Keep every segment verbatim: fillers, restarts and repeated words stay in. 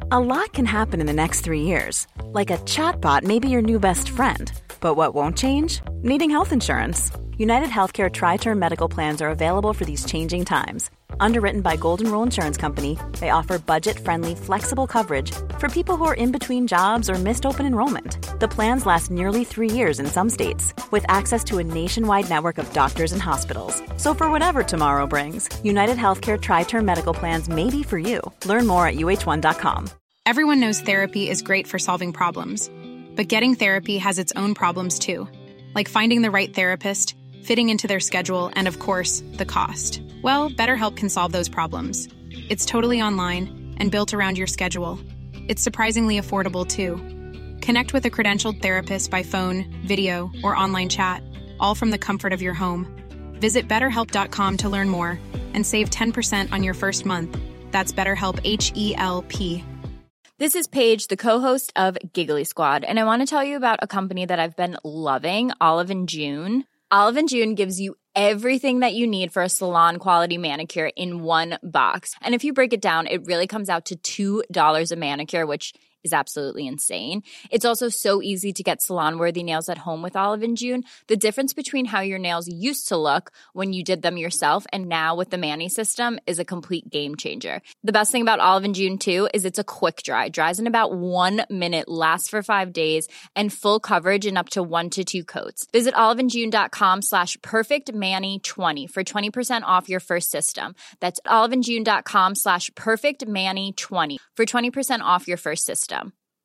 A lot can happen in the next three years. Like a chatbot may be your new best friend. But what won't change? Needing health insurance. United Healthcare Tri-Term Medical Plans are available for these changing times. Underwritten by Golden Rule Insurance Company, they offer budget-friendly, flexible coverage for people who are in between jobs or missed open enrollment. The plans last nearly three years in some states, with access to a nationwide network of doctors and hospitals. So for whatever tomorrow brings, United Healthcare Tri-Term Medical Plans may be for you. Learn more at U H one dot com. Everyone knows therapy is great for solving problems. But getting therapy has its own problems too. Like finding the right therapist, fitting into their schedule, and of course, the cost. Well, BetterHelp can solve those problems. It's totally online and built around your schedule. It's surprisingly affordable too. Connect with a credentialed therapist by phone, video, or online chat, all from the comfort of your home. Visit better help dot com to learn more and save ten percent on your first month. That's BetterHelp, H E L P. This is Paige, the co-host of Giggly Squad, and I want to tell you about a company that I've been loving, Olive and June. Olive and June gives you everything that you need for a salon-quality manicure in one box. And if you break it down, it really comes out to two dollars a manicure, which is absolutely insane. It's also so easy to get salon-worthy nails at home with Olive and June. The difference between how your nails used to look when you did them yourself and now with the Mani system is a complete game changer. The best thing about Olive and June, too, is it's a quick dry. Dries in about one minute, lasts for five days, and full coverage in up to one to two coats. Visit oliveandjune.com slash perfectmani20 for twenty percent off your first system. That's oliveandjune.com slash perfectmani20 for twenty percent off your first system.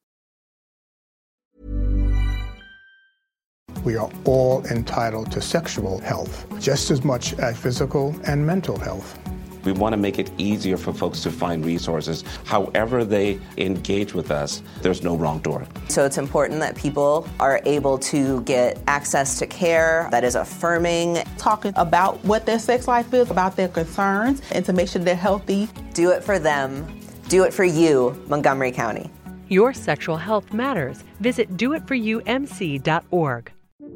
We are all entitled to sexual health, just as much as physical and mental health. We want to make it easier for folks to find resources. However they engage with us, there's no wrong door. So it's important that people are able to get access to care that is affirming. Talking about what their sex life is, about their concerns, and to make sure they're healthy. Do it for them. Do it for you, Montgomery County. Your sexual health matters. Visit do it for you M C dot org.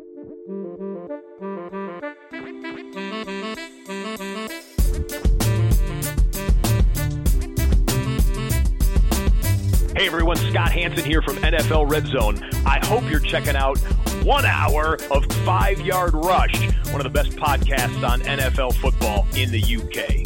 Hey everyone, Scott Hansen here from N F L Red Zone. I hope you're checking out one hour of Five Yard Rush, one of the best podcasts on N F L football in the U K.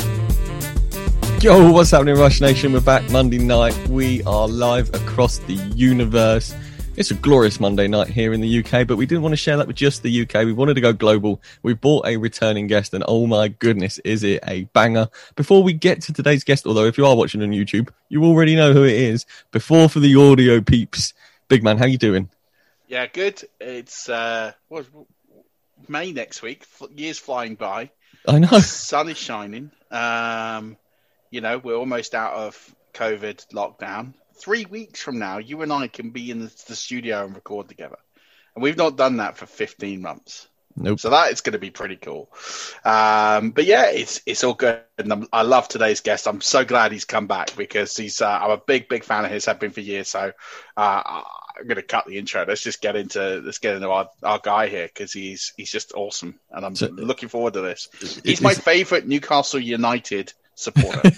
Yo, what's happening, Rush Nation? We're back Monday night. We are live across the universe. It's a glorious Monday night here in the U K, but we didn't want to share that with just the U K. We wanted to go global. We brought a returning guest, and oh my goodness, is it a banger. Before we get to today's guest, although if you are watching on YouTube, you already know who it is. Before, for the audio peeps, big man, how you doing? Yeah, good. It's uh, what, May next week. Years flying by. I know. Sun is shining. Um, you know, we're almost out of COVID lockdown. Three weeks from now, you and I can be in the, the studio and record together. And we've not done that for fifteen months. Nope. So that is going to be pretty cool. Um, but yeah, it's it's all good. And I'm, I love today's guest. I'm so glad he's come back because he's uh, I'm a big, big fan of his. Have been for years. So uh, I'm going to cut the intro. Let's just get into let's get into our, our guy here because he's he's just awesome. And I'm so, looking forward to this. He's my favorite Newcastle United supporter.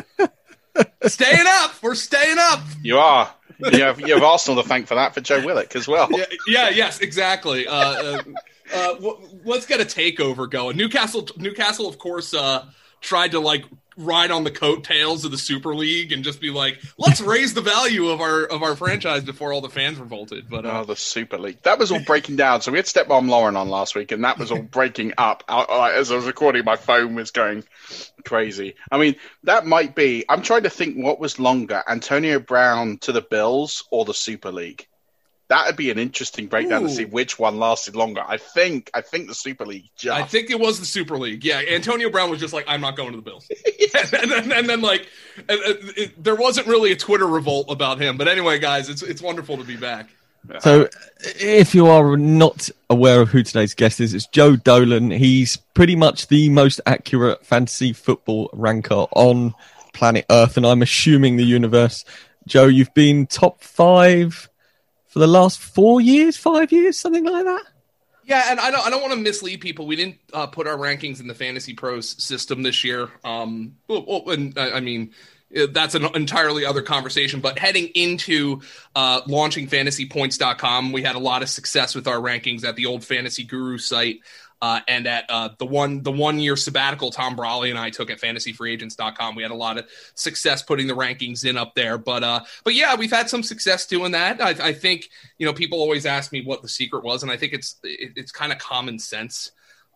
Staying up. We're staying up. You are. You have, you have Arsenal to thank for that for Joe Willock as well. Yeah, yeah yes, exactly. Uh, uh, uh, w- let's get a takeover going. Newcastle, Newcastle, of course, uh, tried to like ride on the coattails of the Super League and just be like, let's raise the value of our of our franchise before all the fans revolted. But uh, oh, the Super League, that was all breaking down. So we had Stepmom Lauren on last week, and that was all breaking up. I, I, as I was recording, my phone was going crazy. I mean, that might be. I'm trying to think what was longer: Antonio Brown to the Bills or the Super League. That would be an interesting breakdown Ooh. to see which one lasted longer. I think I think the Super League just... I think it was the Super League. Yeah, Antonio Brown was just like, I'm not going to the Bills. and, then, and then, like, and, and, it, there wasn't really a Twitter revolt about him. But anyway, guys, it's it's wonderful to be back. So if you are not aware of who today's guest is, it's Joe Dolan. He's pretty much the most accurate fantasy football ranker on planet Earth, and I'm assuming the universe. Joe, you've been top five... for the last four years, five years, something like that. Yeah, and I don't, I don't want to mislead people. We didn't uh, put our rankings in the Fantasy Pros system this year. Um, well, well, and I mean, that's an entirely other conversation. But heading into uh, launching fantasy points dot com, we had a lot of success with our rankings at the old Fantasy Guru site. Uh, and at uh, the one the one year sabbatical Tom Brawley and I took at fantasy free agents dot com, we had a lot of success putting the rankings in up there. But uh, but yeah, we've had some success doing that. I, I think, you know, people always ask me what the secret was, and I think it's it, it's kind of common sense,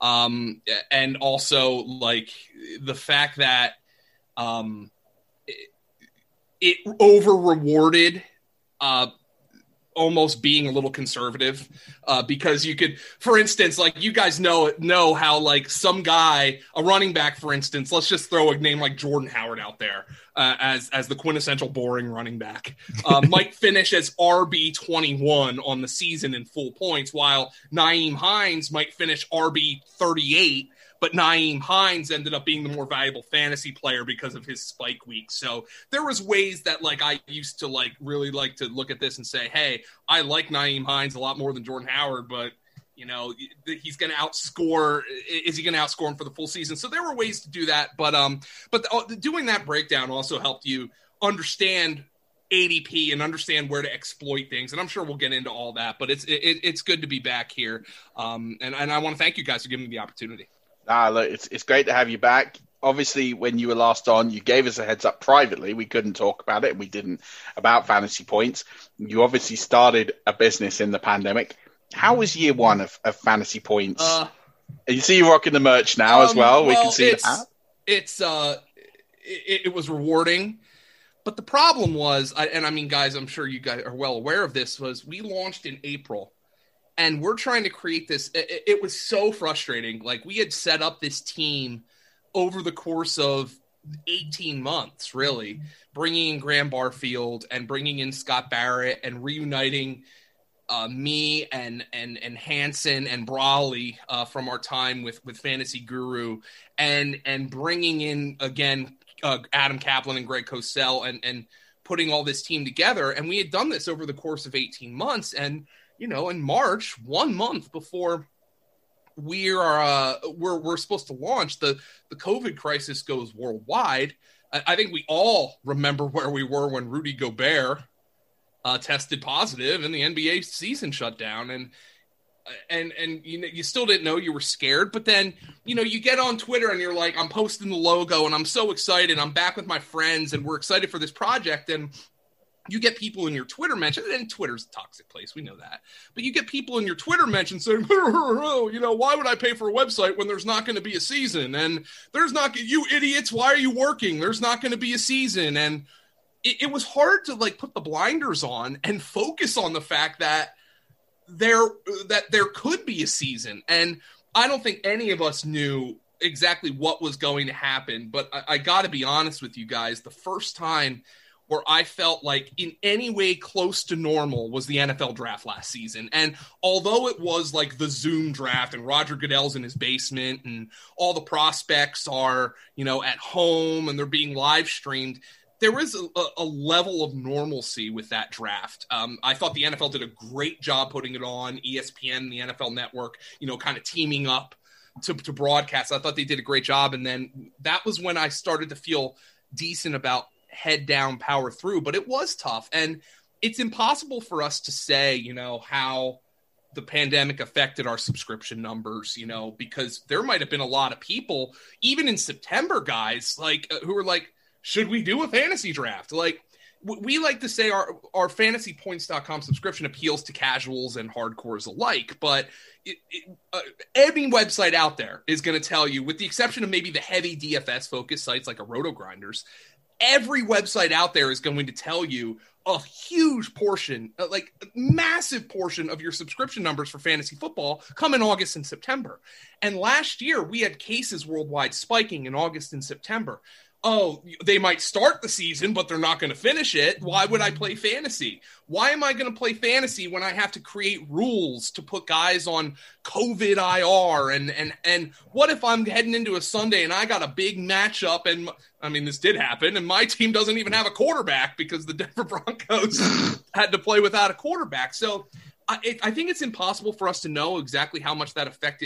um, and also like the fact that um, it, it over rewarded. Uh, almost being a little conservative, uh, because you could, for instance, like you guys know, know how like some guy, a running back, for instance, let's just throw a name like Jordan Howard out there uh, as, as the quintessential boring running back, uh, might finish as R B twenty-one on the season in full points, while Nyheim Hines might finish R B thirty-eight. But Nyheim Hines ended up being the more valuable fantasy player because of his spike week. So there was ways that like I used to like really like to look at this and say, hey, I like Nyheim Hines a lot more than Jordan Howard, but you know, he's going to outscore. Is he going to outscore him for the full season? So there were ways to do that. But um, but the, doing that breakdown also helped you understand A D P and understand where to exploit things. And I'm sure we'll get into all that, but it's it, it's good to be back here. Um, and, and I want to thank you guys for giving me the opportunity. Ah, look, it's it's great to have you back. Obviously, when you were last on, you gave us a heads up privately. We couldn't talk about it, and we didn't about Fantasy Points. You obviously started a business in the pandemic. How was year one of, of Fantasy Points? Uh, and you see you rocking the merch now um, as well. We well, can see it's, that. It's uh, it, it was rewarding, but the problem was, I, and I mean, guys, I'm sure you guys are well aware of this. Was we launched in April. And we're trying to create this. It, it was so frustrating. Like we had set up this team over the course of eighteen months, really, bringing in Graham Barfield and bringing in Scott Barrett and reuniting uh, me and and and Hansen and Brawley uh, from our time with with Fantasy Guru, and and bringing in again uh, Adam Kaplan and Greg Cosell and and putting all this team together. And we had done this over the course of eighteen months, and you know, in March, one month before we are uh, we're we're supposed to launch, the the COVID crisis goes worldwide. I, I think we all remember where we were when Rudy Gobert uh, tested positive and the N B A season shut down, and and and you know, you still didn't know, you were scared. But then you know, you get on Twitter and you're like, I'm posting the logo and I'm so excited. I'm back with my friends and we're excited for this project. And you get people in your Twitter mention, and Twitter's a toxic place, we know that. But you get people in your Twitter mention saying, you know, why would I pay for a website when there's not going to be a season? And there's not, you idiots, why are you working? There's not going to be a season. And it, it was hard to like put the blinders on and focus on the fact that there that there could be a season. And I don't think any of us knew exactly what was going to happen. But I, I got to be honest with you guys, the first time where I felt like in any way close to normal was the N F L draft last season. And although it was like the Zoom draft and Roger Goodell's in his basement and all the prospects are, you know, at home and they're being live streamed, there was a, a level of normalcy with that draft. Um, I thought the N F L did a great job putting it on. E S P N, the N F L Network, you know, kind of teaming up to, to broadcast. I thought they did a great job. And then that was when I started to feel decent about head down, power through, but it was tough. And it's impossible for us to say, you know, how the pandemic affected our subscription numbers, you know, because there might have been a lot of people, even in September, guys, like uh, who were like, should we do a fantasy draft? Like w- we like to say our, our fantasy points dot com subscription appeals to casuals and hardcores alike, but it, it, uh, any website out there is going to tell you, with the exception of maybe the heavy D F S focused sites like a Roto Grinders, every website out there is going to tell you a huge portion, like a massive portion of your subscription numbers for fantasy football come in August and September. And last year we had cases worldwide spiking in August and September. Oh, they might start the season, but they're not going to finish it. Why would I play fantasy? Why am I going to play fantasy when I have to create rules to put guys on COVID I R? And and and what if I'm heading into a Sunday and I got a big matchup? And I mean, this did happen, and my team doesn't even have a quarterback because the Denver Broncos had to play without a quarterback. So I, it, I think it's impossible for us to know exactly how much that affected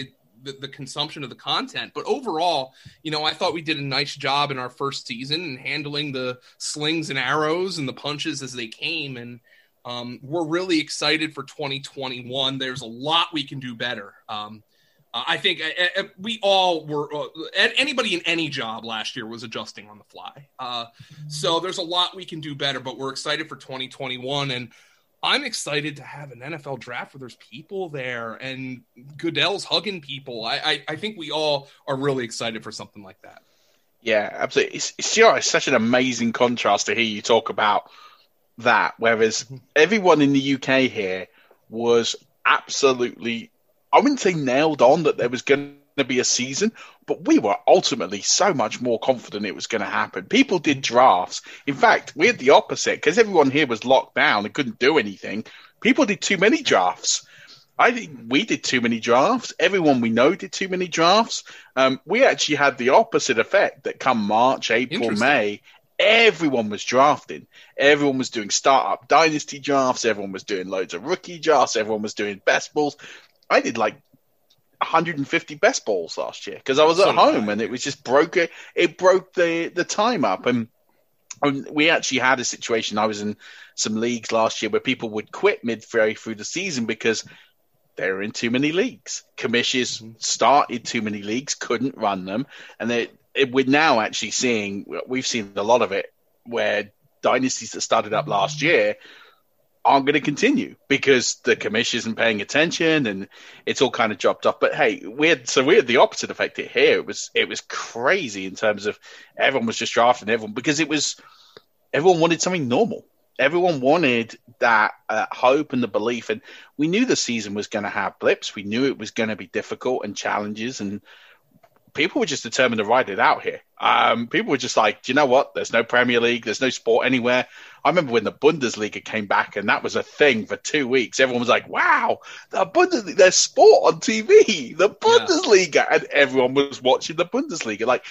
the, the consumption of the content. But overall, you know, I thought we did a nice job in our first season in handling the slings and arrows and the punches as they came. And um, we're really excited for twenty twenty-one. There's a lot we can do better. Um, uh, I think uh, we all were, uh, anybody in any job last year was adjusting on the fly. Uh, so there's a lot we can do better, but we're excited for twenty twenty-one. And I'm excited to have an N F L draft where there's people there and Goodell's hugging people. I, I, I think we all are really excited for something like that. Yeah, absolutely. It's, it's, you know, it's such an amazing contrast to hear you talk about that, whereas everyone in the U K here was absolutely, I wouldn't say nailed on that there was going to be a season, but we were ultimately so much more confident it was going to happen. People did drafts. In fact, we had the opposite because everyone here was locked down and couldn't do anything. People did too many drafts. I think we did too many drafts. Everyone we know did too many drafts. Um, we actually had the opposite effect that come March, April, May, everyone was drafting. Everyone was doing startup dynasty drafts. Everyone was doing loads of rookie drafts. Everyone was doing best balls. I did like one hundred fifty best balls last year because I was at so home and it was just broke it. It broke the, the time up. And, and we actually had a situation. I was in some leagues last year where people would quit midway through the season because they were in too many leagues. Commissioners started too many leagues, couldn't run them. And they, it, we're now actually seeing, we've seen a lot of it where dynasties that started up last year aren't going to continue because the commission isn't paying attention and it's all kind of dropped off. But hey, we had, so we had the opposite effect here. It was, it was crazy in terms of everyone was just drafting everyone because it was, everyone wanted something normal. Everyone wanted that uh, hope and the belief. And we knew the season was going to have blips. We knew it was going to be difficult and challenges, and people were just determined to ride it out here. Um, people were just like, do you know what? There's no Premier League. There's no sport anywhere. I remember when the Bundesliga came back and that was a thing for two weeks. Everyone was like, wow, the Bundesliga, there's sport on T V, the Bundesliga. Yeah. And everyone was watching the Bundesliga. Like,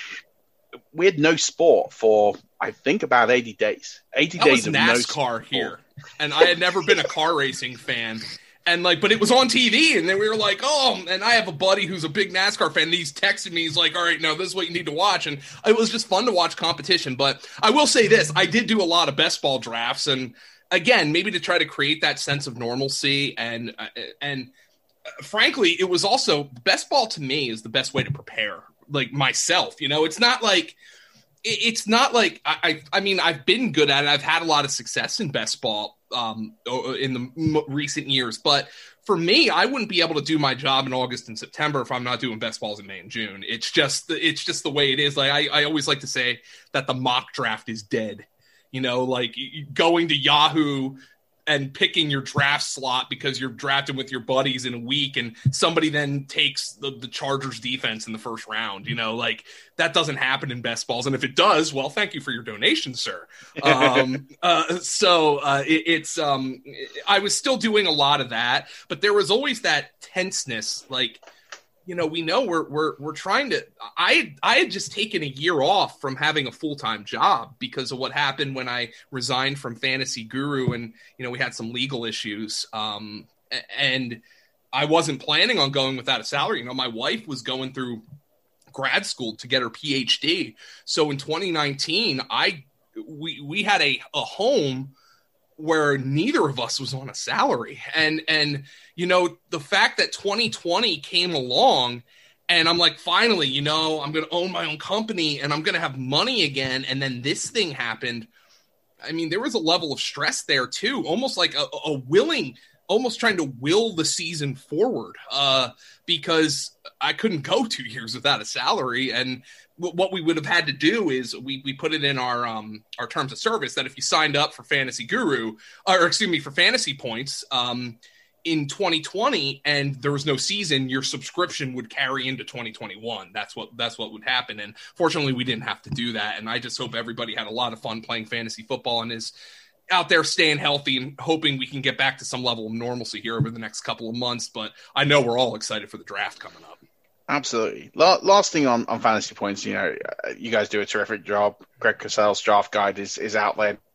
we had no sport for, I think, about eighty days. eighty that days was of NASCAR no here. And I had never been a car racing fan. And like, but it was on T V, and then we were like, oh, and I have a buddy who's a big NASCAR fan, and he's texted me, he's like, all right, now this is what you need to watch. And it was just fun to watch competition. But I will say this, I did do a lot of best ball drafts, and again, maybe to try to create that sense of normalcy. And, uh, and uh, frankly, it was also, best ball to me is the best way to prepare, like myself, you know, it's not like, it's not like, I, I, I mean, I've been good at it. I've had a lot of success in best ball um, in the m- recent years. But for me, I wouldn't be able to do my job in August and September if I'm not doing best balls in May and June. It's just, it's just the way it is. Like I, I always like to say that the mock draft is dead. You know, like going to Yahoo and picking your draft slot because you're drafting with your buddies in a week and somebody then takes the, the Chargers defense in the first round, you know, like that doesn't happen in best balls. And if it does, well, thank you for your donation, sir. Um, uh, so uh, it, it's, um, I was still doing a lot of that, but there was always that tenseness. Like, you know, we know we're, we're, we're trying to, I, I had just taken a year off from having a full-time job because of what happened when I resigned from Fantasy Guru, and, you know, we had some legal issues. Um, and I wasn't planning on going without a salary. You know, my wife was going through grad school to get her P H D. So in twenty nineteen, I, we, we had a, a home where neither of us was on a salary. And, and, you know, the fact that twenty twenty came along and I'm like, finally, you know, I'm going to own my own company and I'm going to have money again. And then this thing happened. I mean, there was a level of stress there too, almost like a, a willing, almost trying to will the season forward uh, because I couldn't go two years without a salary. And w- what we would have had to do is we we put it in our um, our terms of service that if you signed up for Fantasy Guru, or excuse me, for Fantasy Points um, in twenty twenty and there was no season, your subscription would carry into twenty twenty-one. That's what that's what would happen. And fortunately, we didn't have to do that. And I just hope everybody had a lot of fun playing fantasy football and is out there staying healthy and hoping we can get back to some level of normalcy here over the next couple of months. But I know we're all excited for the draft coming up. Absolutely. Last thing on, on Fantasy Points, you know, you guys do a terrific job. Greg Cosell's draft guide is, is out there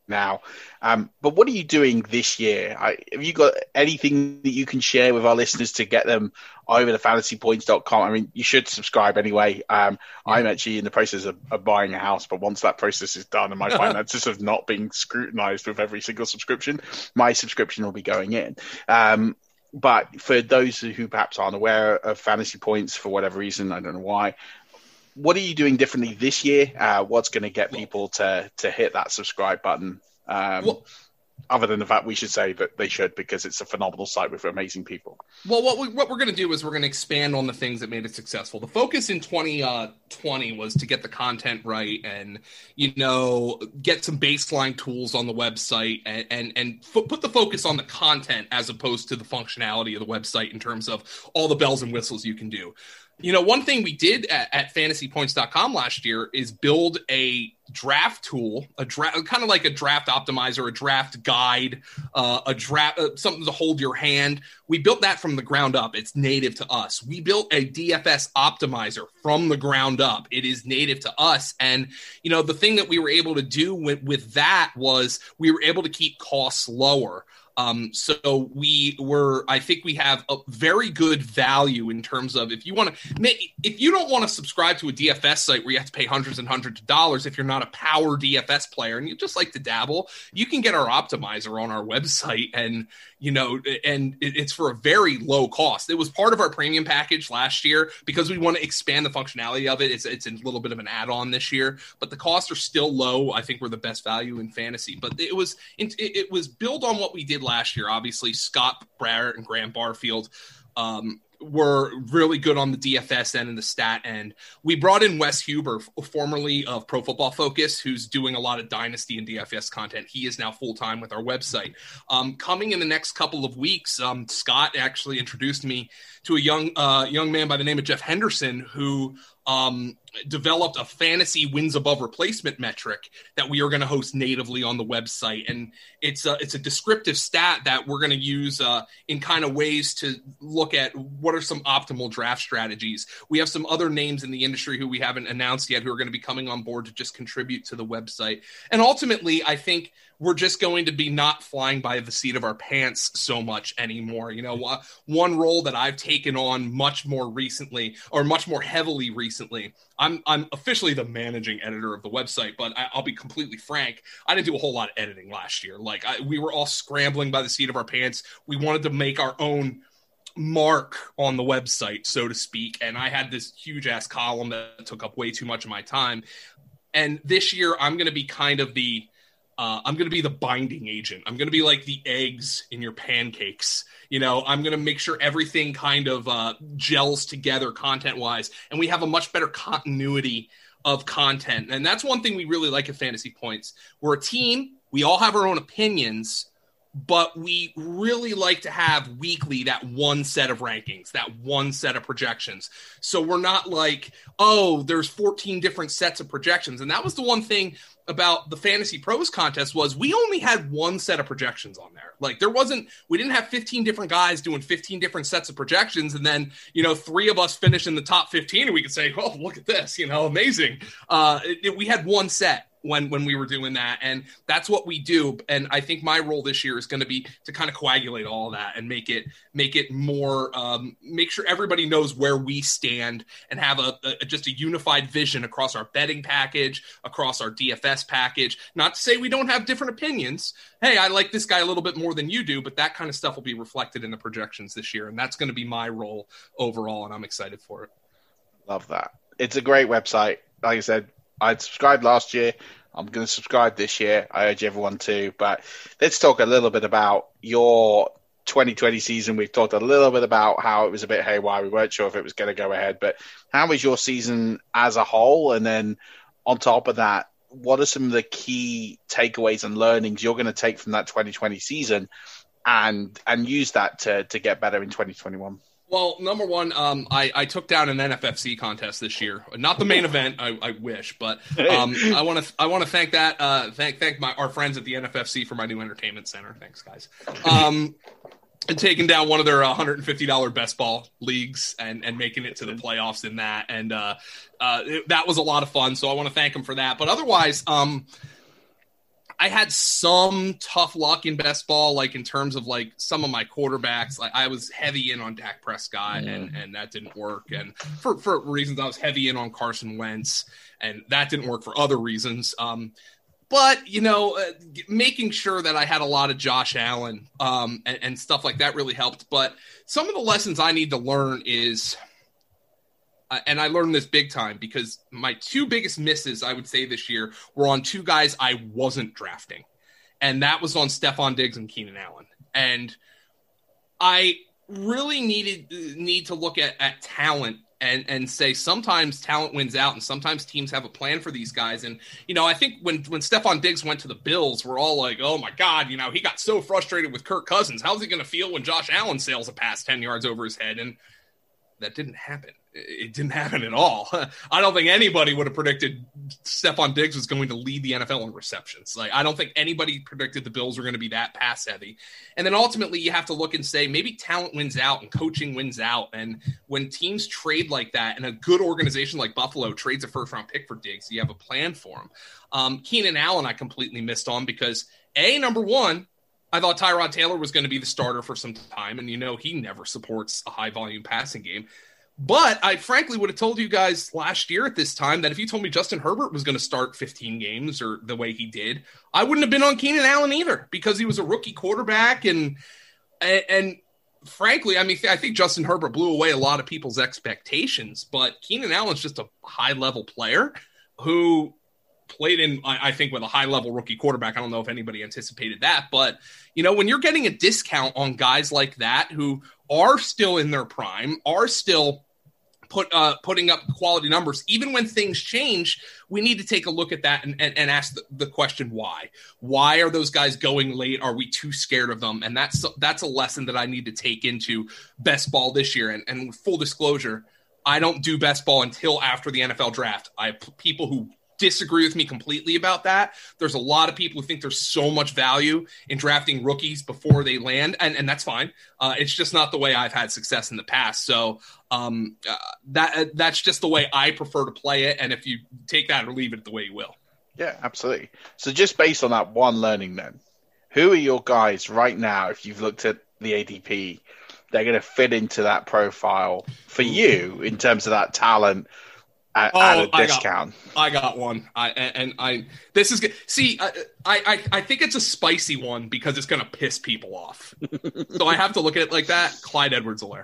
now. Um, but what are you doing this year? I, have you got anything that you can share with our listeners to get them over to fantasy points dot com? I mean, you should subscribe anyway. Um, yeah. I'm actually in the process of, of buying a house, but once that process is done and my finances have not been scrutinized with every single subscription, my subscription will be going in. Um, but for those who perhaps aren't aware of Fantasy Points for whatever reason, I don't know why, what are you doing differently this year? Uh, what's going to get people to to hit that subscribe button? Um, well, other than the fact we should say that they should, because it's a phenomenal site with amazing people. Well, what, we, what we're going to do is we're going to expand on the things that made it successful. The focus in twenty twenty was to get the content right and, you know, get some baseline tools on the website and, and, and f- put the focus on the content as opposed to the functionality of the website in terms of all the bells and whistles you can do. You know, one thing we did at, at fantasy points dot com last year is build a draft tool, a draft, kind of like a draft optimizer, a draft guide, uh, a draft, uh, something to hold your hand. We built that from the ground up. It's native to us. We built a D F S optimizer from the ground up. It is native to us. And, you know, the thing that we were able to do with, with that was we were able to keep costs lower. Um, so we were, I think we have a very good value in terms of if you want to, if you don't want to subscribe to a D F S site where you have to pay hundreds and hundreds of dollars, if you're not a power D F S player and you just like to dabble, you can get our optimizer on our website and, you know, and it's for a very low cost. It was part of our premium package last year because we want to expand the functionality of it. It's, it's a little bit of an add-on this year, but the costs are still low. I think we're the best value in fantasy, but it was, it, it was built on what we did last year. Obviously, Scott Barrett and Graham Barfield um, were really good on the D F S end and the stat end. We brought in Wes Huber, formerly of Pro Football Focus, who's doing a lot of Dynasty and D F S content. He is now full-time with our website. Um, coming in the next couple of weeks, um, Scott actually introduced me to a young uh, young man by the name of Jeff Henderson, who um, developed a fantasy wins above replacement metric that we are going to host natively on the website. And it's a, it's a descriptive stat that we're going to use uh, in kind of ways to look at what are some optimal draft strategies. We have some other names in the industry who we haven't announced yet who are going to be coming on board to just contribute to the website. And ultimately, I think we're just going to be not flying by the seat of our pants so much anymore. You know, one role that I've taken on much more recently or much more heavily recently, I'm I'm officially the managing editor of the website, but I, I'll be completely frank. I didn't do a whole lot of editing last year. Like I, we were all scrambling by the seat of our pants. We wanted to make our own mark on the website, so to speak. And I had this huge ass column that took up way too much of my time. And this year I'm going to be kind of the, Uh, I'm going to be the binding agent. I'm going to be like the eggs in your pancakes. You know, I'm going to make sure everything kind of uh, gels together content-wise, and we have a much better continuity of content. And that's one thing we really like at Fantasy Points. We're a team. We all have our own opinions, but we really like to have weekly that one set of rankings, that one set of projections. So we're not like, oh, there's fourteen different sets of projections. And that was the one thing about the Fantasy Pros contest was we only had one set of projections on there. Like there wasn't, we didn't have fifteen different guys doing fifteen different sets of projections. And then, you know, three of us finish in the top fifteen and we could say, oh, look at this, you know, amazing. Uh, it, it, we had one set when, when we were doing that. And that's what we do. And I think my role this year is going to be to kind of coagulate all of that and make it, make it more, um, make sure everybody knows where we stand and have a, a just a unified vision across our betting package, across our D F S package. Not to say we don't have different opinions. Hey, I like this guy a little bit more than you do, but that kind of stuff will be reflected in the projections this year. And that's going to be my role overall. And I'm excited for it. Love that. It's a great website. Like I said, I subscribed last year. I'm going to subscribe this year. I urge everyone to. But let's talk a little bit about your twenty twenty season. We've talked a little bit about how it was a bit haywire. We weren't sure if it was going to go ahead. But how was your season as a whole? And then on top of that, what are some of the key takeaways and learnings you're going to take from that twenty twenty season and and use that to, to get better in twenty twenty-one? Well, number one, um, I, I took down an N F F C contest this year. Not the main event, I, I wish, but um, I want to I want to thank that uh, thank thank my our friends at the N F F C for my new entertainment center. Thanks, guys. Um, and taking down one of their one hundred fifty dollars best ball leagues and, and making it to the playoffs in that, and uh, uh, it, that was a lot of fun. So I want to thank them for that. But otherwise, um, I had some tough luck in best ball, like in terms of like some of my quarterbacks. Like I was heavy in on Dak Prescott, mm. and and that didn't work. And for for reasons, I was heavy in on Carson Wentz, and that didn't work for other reasons. Um, but you know, uh, making sure that I had a lot of Josh Allen um, and, and stuff like that really helped. But some of the lessons I need to learn is. Uh, and I learned this big time because my two biggest misses, I would say this year, were on two guys I wasn't drafting. And that was on Stephon Diggs and Keenan Allen. And I really needed need to look at, at talent and, and say sometimes talent wins out and sometimes teams have a plan for these guys. And, you know, I think when, when Stephon Diggs went to the Bills, we're all like, oh, my God, you know, he got so frustrated with Kirk Cousins. How's he going to feel when Josh Allen sails a pass ten yards over his head? And that didn't happen. It didn't happen at all. I don't think anybody would have predicted Stephon Diggs was going to lead the N F L in receptions. Like, I don't think anybody predicted the Bills were going to be that pass heavy. And then ultimately you have to look and say, maybe talent wins out and coaching wins out. And when teams trade like that and a good organization like Buffalo trades a first round pick for Diggs, you have a plan for him. Um, Keenan Allen, I completely missed on because A, number one, I thought Tyrod Taylor was going to be the starter for some time. And, you know, he never supports a high volume passing game. But I frankly would have told you guys last year at this time that if you told me Justin Herbert was going to start fifteen games or the way he did, I wouldn't have been on Keenan Allen either because he was a rookie quarterback. And, and, and frankly, I mean, I think Justin Herbert blew away a lot of people's expectations, but Keenan Allen's just a high level player who played in, I think, with a high level rookie quarterback. I don't know if anybody anticipated that, but you know, when you're getting a discount on guys like that who are still in their prime, are still put uh, putting up quality numbers, even when things change, we need to take a look at that and, and, and ask the, the question, why? Why are those guys going late? Are we too scared of them? And that's that's a lesson that I need to take into best ball this year. And, and full disclosure, I don't do best ball until after the N F L draft. I have people who disagree with me completely about that. There's a lot of people who think there's so much value in drafting rookies before they land, and, and that's fine. Uh, it's just not the way I've had success in the past. So um, uh, that that's just the way I prefer to play it, and if you take that or leave it the way you will. Yeah, absolutely. So just based on that one learning then, who are your guys right now, if you've looked at the A D P, they're going to fit into that profile for you in terms of that talent, At, oh, at a I discount. Got, I got one. I and I. This is good. See, I, I I think it's a spicy one because it's going to piss people off. So I have to look at it like that. Clyde Edwards-Helaire.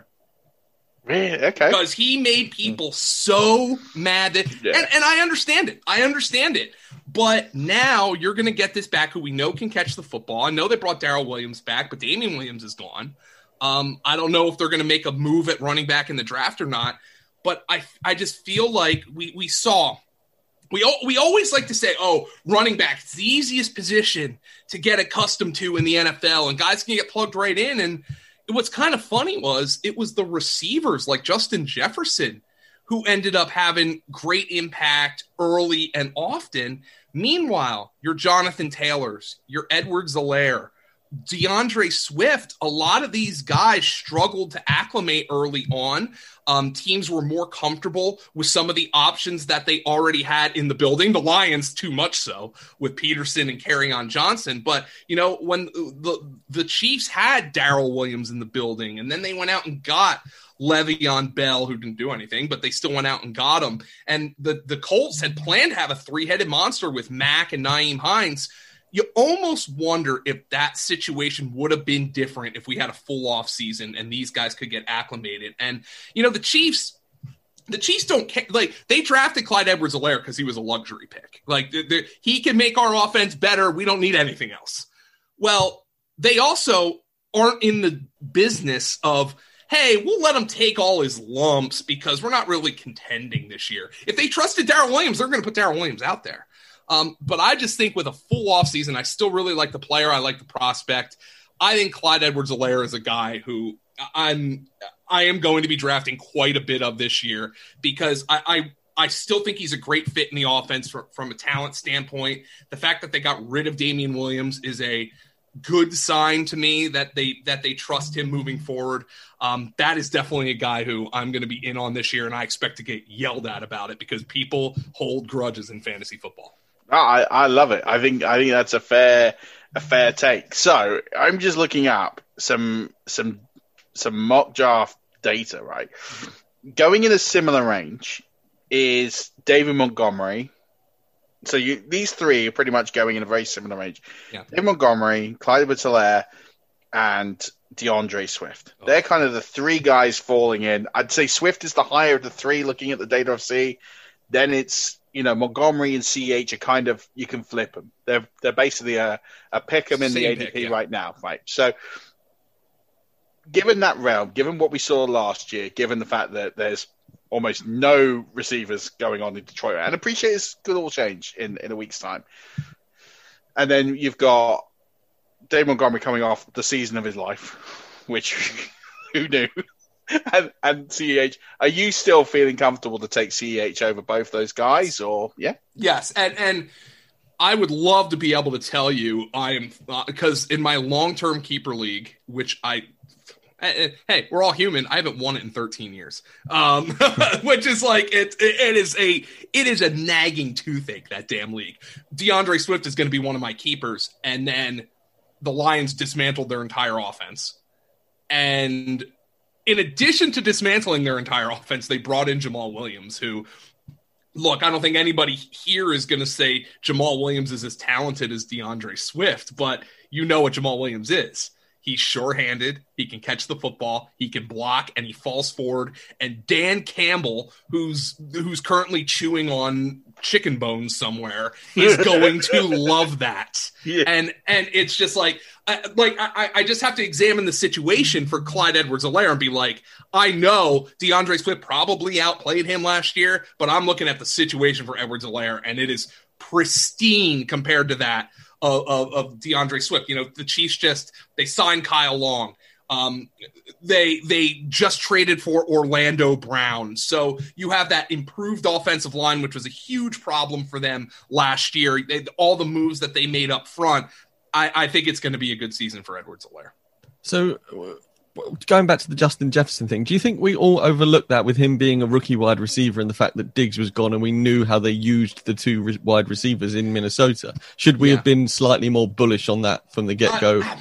Really? Okay. Because he made people so mad that, yeah. and, and I understand it. I understand it. But now you're going to get this back who we know can catch the football. I know they brought Darrell Williams back, but Damian Williams is gone. Um, I don't know if they're going to make a move at running back in the draft or not. But I I just feel like we we saw we we always like to say, oh, running back, it's the easiest position to get accustomed to in the N F L, and guys can get plugged right in. And what's kind of funny was it was the receivers like Justin Jefferson who ended up having great impact early and often. Meanwhile, your Jonathan Taylors, your Edwards-Helaire, DeAndre Swift, a lot of these guys struggled to acclimate early on. Um, teams were more comfortable with some of the options that they already had in the building. The Lions, too much so, with Peterson and Kerryon Johnson. But, you know, when the, the Chiefs had Darrell Williams in the building, and then they went out and got Le'Veon Bell, who didn't do anything, but they still went out and got him. And the, the Colts had planned to have a three-headed monster with Mack and Nyheim Hines. You almost wonder if that situation would have been different if we had a full off season and these guys could get acclimated. And, you know, the Chiefs, the Chiefs don't care. Like, they drafted Clyde Edwards-Helaire because he was a luxury pick. Like, they're, they're, he can make our offense better. We don't need anything else. Well, they also aren't in the business of, hey, we'll let him take all his lumps because we're not really contending this year. If they trusted Darrell Williams, they're going to put Darrell Williams out there. Um, but I just think with a full offseason, I still really like the player. I like the prospect. I think Clyde Edwards-Helaire is a guy who I'm I am going to be drafting quite a bit of this year because I, I I still think he's a great fit in the offense from, from a talent standpoint. The fact that they got rid of Damian Williams is a good sign to me that they that they trust him moving forward. Um, that is definitely a guy who I'm going to be in on this year, and I expect to get yelled at about it because people hold grudges in fantasy football. I, I love it. I think I think that's a fair a fair take. So I'm just looking up some some some mock draft data, right? Going in a similar range is David Montgomery. So you, these three are pretty much going in a very similar range. Yeah. David Montgomery, Clyde Edwards-Helaire, and DeAndre Swift. Oh. They're kind of the three guys falling in. I'd say Swift is the higher of the three looking at the data of C. Then it's, you know, Montgomery and C H are kind of, you can flip them. They're they're basically a, a pick them in Same the A D P pick, yeah. right now, right? So given that realm, given what we saw last year, given the fact that there's almost no receivers going on in Detroit, and appreciate this could all change in, in a week's time. And then you've got Dave Montgomery coming off the season of his life, which who knew? and, and C H, are you still feeling comfortable to take C H over both those guys, or yeah? Yes, and and I would love to be able to tell you I am uh, because in my long-term keeper league, which I. Hey, we're all human. I haven't won it in thirteen years, um, which is like it. It is a it is a nagging toothache, that damn league. DeAndre Swift is going to be one of my keepers, and then the Lions dismantled their entire offense. And in addition to dismantling their entire offense, they brought in Jamal Williams, who, look, I don't think anybody here is going to say Jamal Williams is as talented as DeAndre Swift, but you know what Jamal Williams is. He's sure-handed, he can catch the football, he can block, and he falls forward. And Dan Campbell, who's who's currently chewing on chicken bones somewhere, is going to love that. Yeah. And and it's just like, I, like I, I just have to examine the situation for Clyde Edwards-Helaire and be like, I know DeAndre Swift probably outplayed him last year, but I'm looking at the situation for Edwards-Helaire, and it is pristine compared to that Of, of, of DeAndre Swift. You know, the Chiefs just, they signed Kyle Long. Um, they they just traded for Orlando Brown. So you have that improved offensive line, which was a huge problem for them last year. They, all the moves that they made up front, I, I think it's going to be a good season for Edwards-Helaire. So going back to the Justin Jefferson thing, do you think we all overlooked that with him being a rookie wide receiver and the fact that Diggs was gone and we knew how they used the two re- wide receivers in Minnesota? Should we yeah. have been slightly more bullish on that from the get-go? Uh,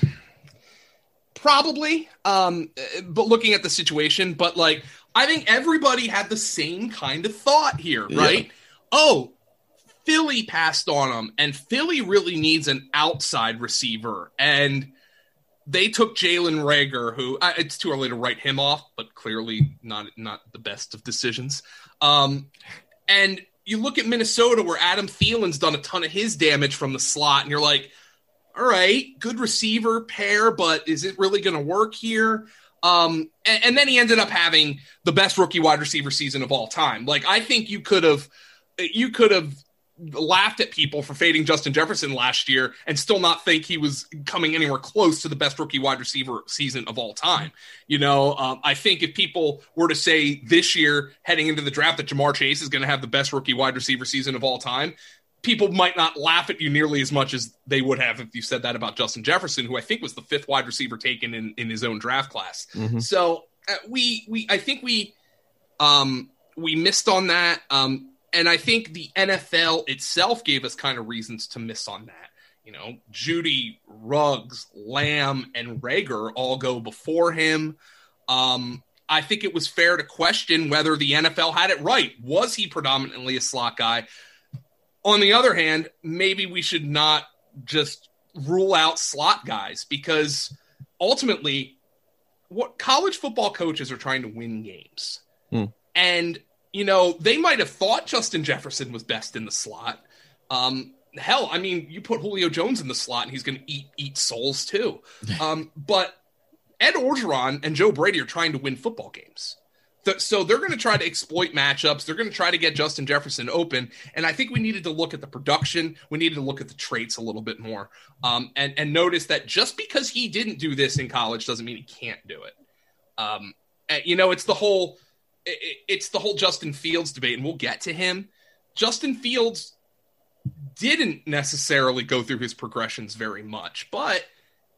probably, um, but looking at the situation, but like, I think everybody had the same kind of thought here, right? Yeah. Oh, Philly passed on him, and Philly really needs an outside receiver, and they took Jalen Reagor, who uh, it's too early to write him off, but clearly not not the best of decisions. Um, and you look at Minnesota, where Adam Thielen's done a ton of his damage from the slot, and you're like, all right, good receiver pair, but is it really going to work here? Um, and, and then he ended up having the best rookie wide receiver season of all time. Like, I think you could have, you could have. laughed at people for fading Justin Jefferson last year and still not think he was coming anywhere close to the best rookie wide receiver season of all time. You know, um, I think if people were to say this year heading into the draft that Jamar Chase is going to have the best rookie wide receiver season of all time, people might not laugh at you nearly as much as they would have if you said that about Justin Jefferson, who I think was the fifth wide receiver taken in, in his own draft class. Mm-hmm. So uh, we, we, I think we, um, we missed on that. Um, And I think the N F L itself gave us kind of reasons to miss on that. You know, Judy, Ruggs, Lamb, and Reagor all go before him. Um, I think it was fair to question whether the N F L had it right. Was he predominantly a slot guy? On the other hand, maybe we should not just rule out slot guys, because ultimately what college football coaches are trying to win games. Hmm. And you know, they might have thought Justin Jefferson was best in the slot. Um, hell, I mean, you put Julio Jones in the slot and he's going to eat eat souls too. Um, but Ed Orgeron and Joe Brady are trying to win football games. Th- so they're going to try to exploit matchups. They're going to try to get Justin Jefferson open. And I think we needed to look at the production. We needed to look at the traits a little bit more. Um, and, and notice that just because he didn't do this in college doesn't mean he can't do it. Um, and, you know, it's the whole... It's the whole Justin Fields debate, and we'll get to him. Justin Fields didn't necessarily go through his progressions very much, but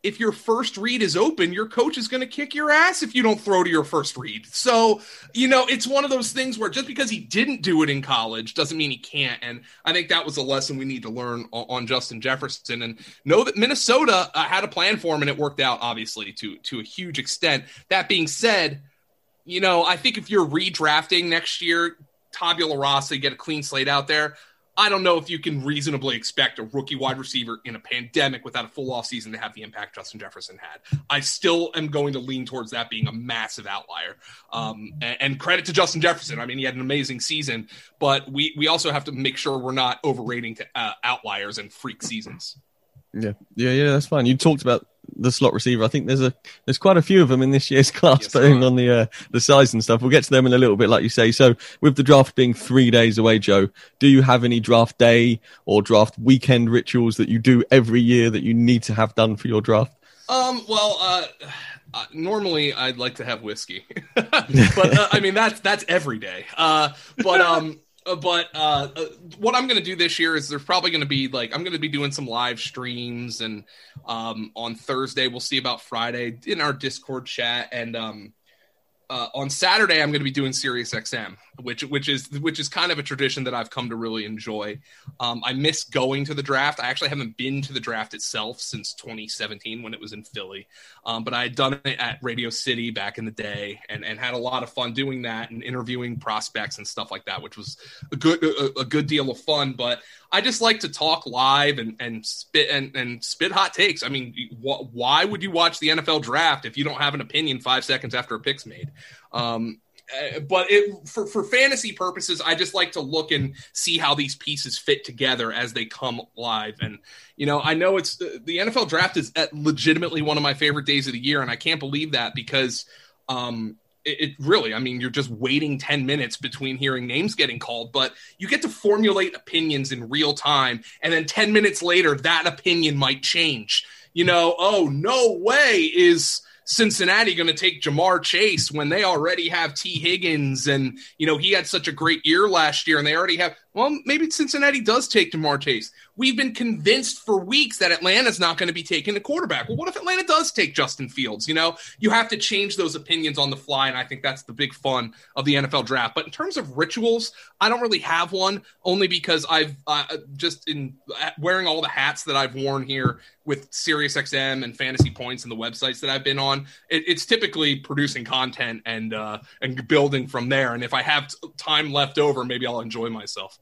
if your first read is open, your coach is going to kick your ass if you don't throw to your first read. So, you know, it's one of those things where just because he didn't do it in college doesn't mean he can't. And I think that was a lesson we need to learn on, on Justin Jefferson, and know that Minnesota uh, had a plan for him, and it worked out, obviously, to, to a huge extent. That being said, you know, I think if you're redrafting next year, tabula rasa, get a clean slate out there, I don't know if you can reasonably expect a rookie wide receiver in a pandemic without a full offseason to have the impact Justin Jefferson had. I still am going to lean towards that being a massive outlier. Um, and, and credit to Justin Jefferson. I mean, he had an amazing season, but we, we also have to make sure we're not overrating to, uh, outliers and freak seasons. Yeah, yeah, yeah, that's fine. You talked about the slot receiver. I think there's a there's quite a few of them in this year's class, yes, depending on the uh, the size and stuff. We'll get to them in a little bit, like you say. So, with the draft being three days away, Joe, do you have any draft day or draft weekend rituals that you do every year that you need to have done for your draft? Um. Well, uh, uh normally I'd like to have whiskey, but uh, I mean that's that's every day. Uh, but um. But uh, uh, what I'm going to do this year is there's probably going to be like, I'm going to be doing some live streams, and um, on Thursday, we'll see about Friday in our Discord chat. And um, uh, on Saturday, I'm going to be doing Sirius X M, which, which is, which is kind of a tradition that I've come to really enjoy. Um, I miss going to the draft. I actually haven't been to the draft itself since twenty seventeen when it was in Philly. Um, but I had done it at Radio City back in the day, and, and had a lot of fun doing that and interviewing prospects and stuff like that, which was a good a, a good deal of fun. But I just like to talk live and and spit and, and spit hot takes. I mean, wh- why would you watch the N F L draft if you don't have an opinion five seconds after a pick's made? Um, Uh, but it, for, for fantasy purposes, I just like to look and see how these pieces fit together as they come live. And, you know, I know it's uh, the N F L draft is at legitimately one of my favorite days of the year. And I can't believe that because um, it, it really, I mean, you're just waiting ten minutes between hearing names getting called, but you get to formulate opinions in real time. And then ten minutes later, that opinion might change. You know, oh, no way is Cincinnati going to take Jamar Chase when they already have T. Higgins, and, you know, he had such a great year last year, and they already have, well, maybe Cincinnati does take Jamar Chase. We've been convinced for weeks that Atlanta's not going to be taking a quarterback. Well, what if Atlanta does take Justin Fields? You know, you have to change those opinions on the fly, and I think that's the big fun of the N F L draft. But in terms of rituals, I don't really have one, only because I've uh, just in wearing all the hats that I've worn here with SiriusXM and Fantasy Points and the websites that I've been on. It, it's typically producing content and uh, and building from there. And if I have t- time left over, maybe I'll enjoy myself.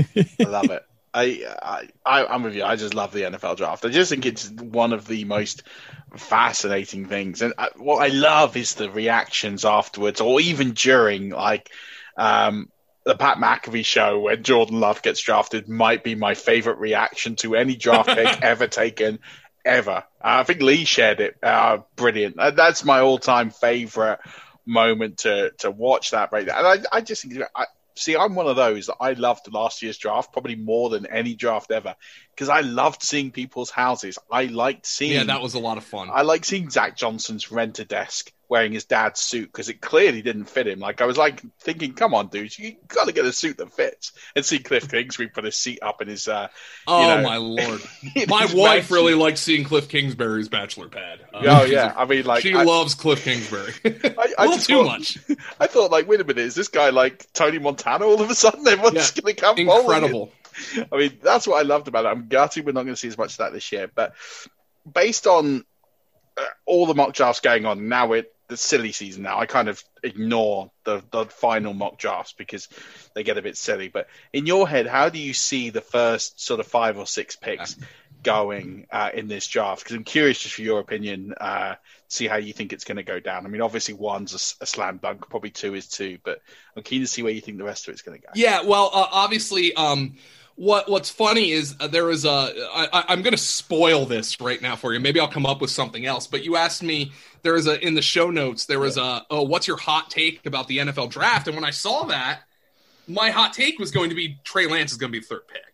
I love it. I, I, I'm with you. I just love the N F L draft. I just think it's one of the most fascinating things. And I, what I love is the reactions afterwards, or even during, like um, the Pat McAfee show when Jordan Love gets drafted might be my favorite reaction to any draft pick ever taken, ever. Uh, I think Lee shared it. Uh, brilliant. Uh, that's my all-time favorite moment to to watch that right there. And I, I just think I, See, I'm one of those that I loved last year's draft probably more than any draft ever because I loved seeing people's houses. I liked seeing... Yeah, that was a lot of fun. I liked seeing Zach Johnson's rent-a-desk wearing his dad's suit because it clearly didn't fit him. Like, I was like thinking, come on, dude, you got to get a suit that fits. And see Cliff Kingsbury put his seat up in his... Uh, oh, you know, my Lord. My wife really likes seeing Cliff Kingsbury's bachelor pad. Um, oh, yeah. A, I mean, like... She I, loves Cliff Kingsbury. I, I a little too thought, much. I thought, like, wait a minute, is this guy like Tony Montana all of a sudden? Everyone's yeah, going to come incredible. I mean, that's what I loved about it. I'm gutted we're not going to see as much of that this year. But based on uh, all the mock drafts going on, now we're the silly season now. I kind of ignore the, the final mock drafts because they get a bit silly. But in your head, how do you see the first sort of five or six picks going uh, in this draft? Because I'm curious just for your opinion, uh, see how you think it's going to go down. I mean, obviously one's a, a slam dunk, probably two is two, but I'm keen to see where you think the rest of it's going to go. Yeah, well, uh, obviously, um, what what's funny is uh, there is a. I, I'm going to spoil this right now for you. Maybe I'll come up with something else. But you asked me. There is a in the show notes. There was a oh, what's your hot take about the N F L draft? And when I saw that, my hot take was going to be Trey Lance is going to be the third pick.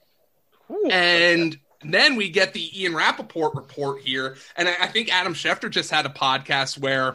Ooh, and then we get the Ian Rappaport report here, and I, I think Adam Schefter just had a podcast where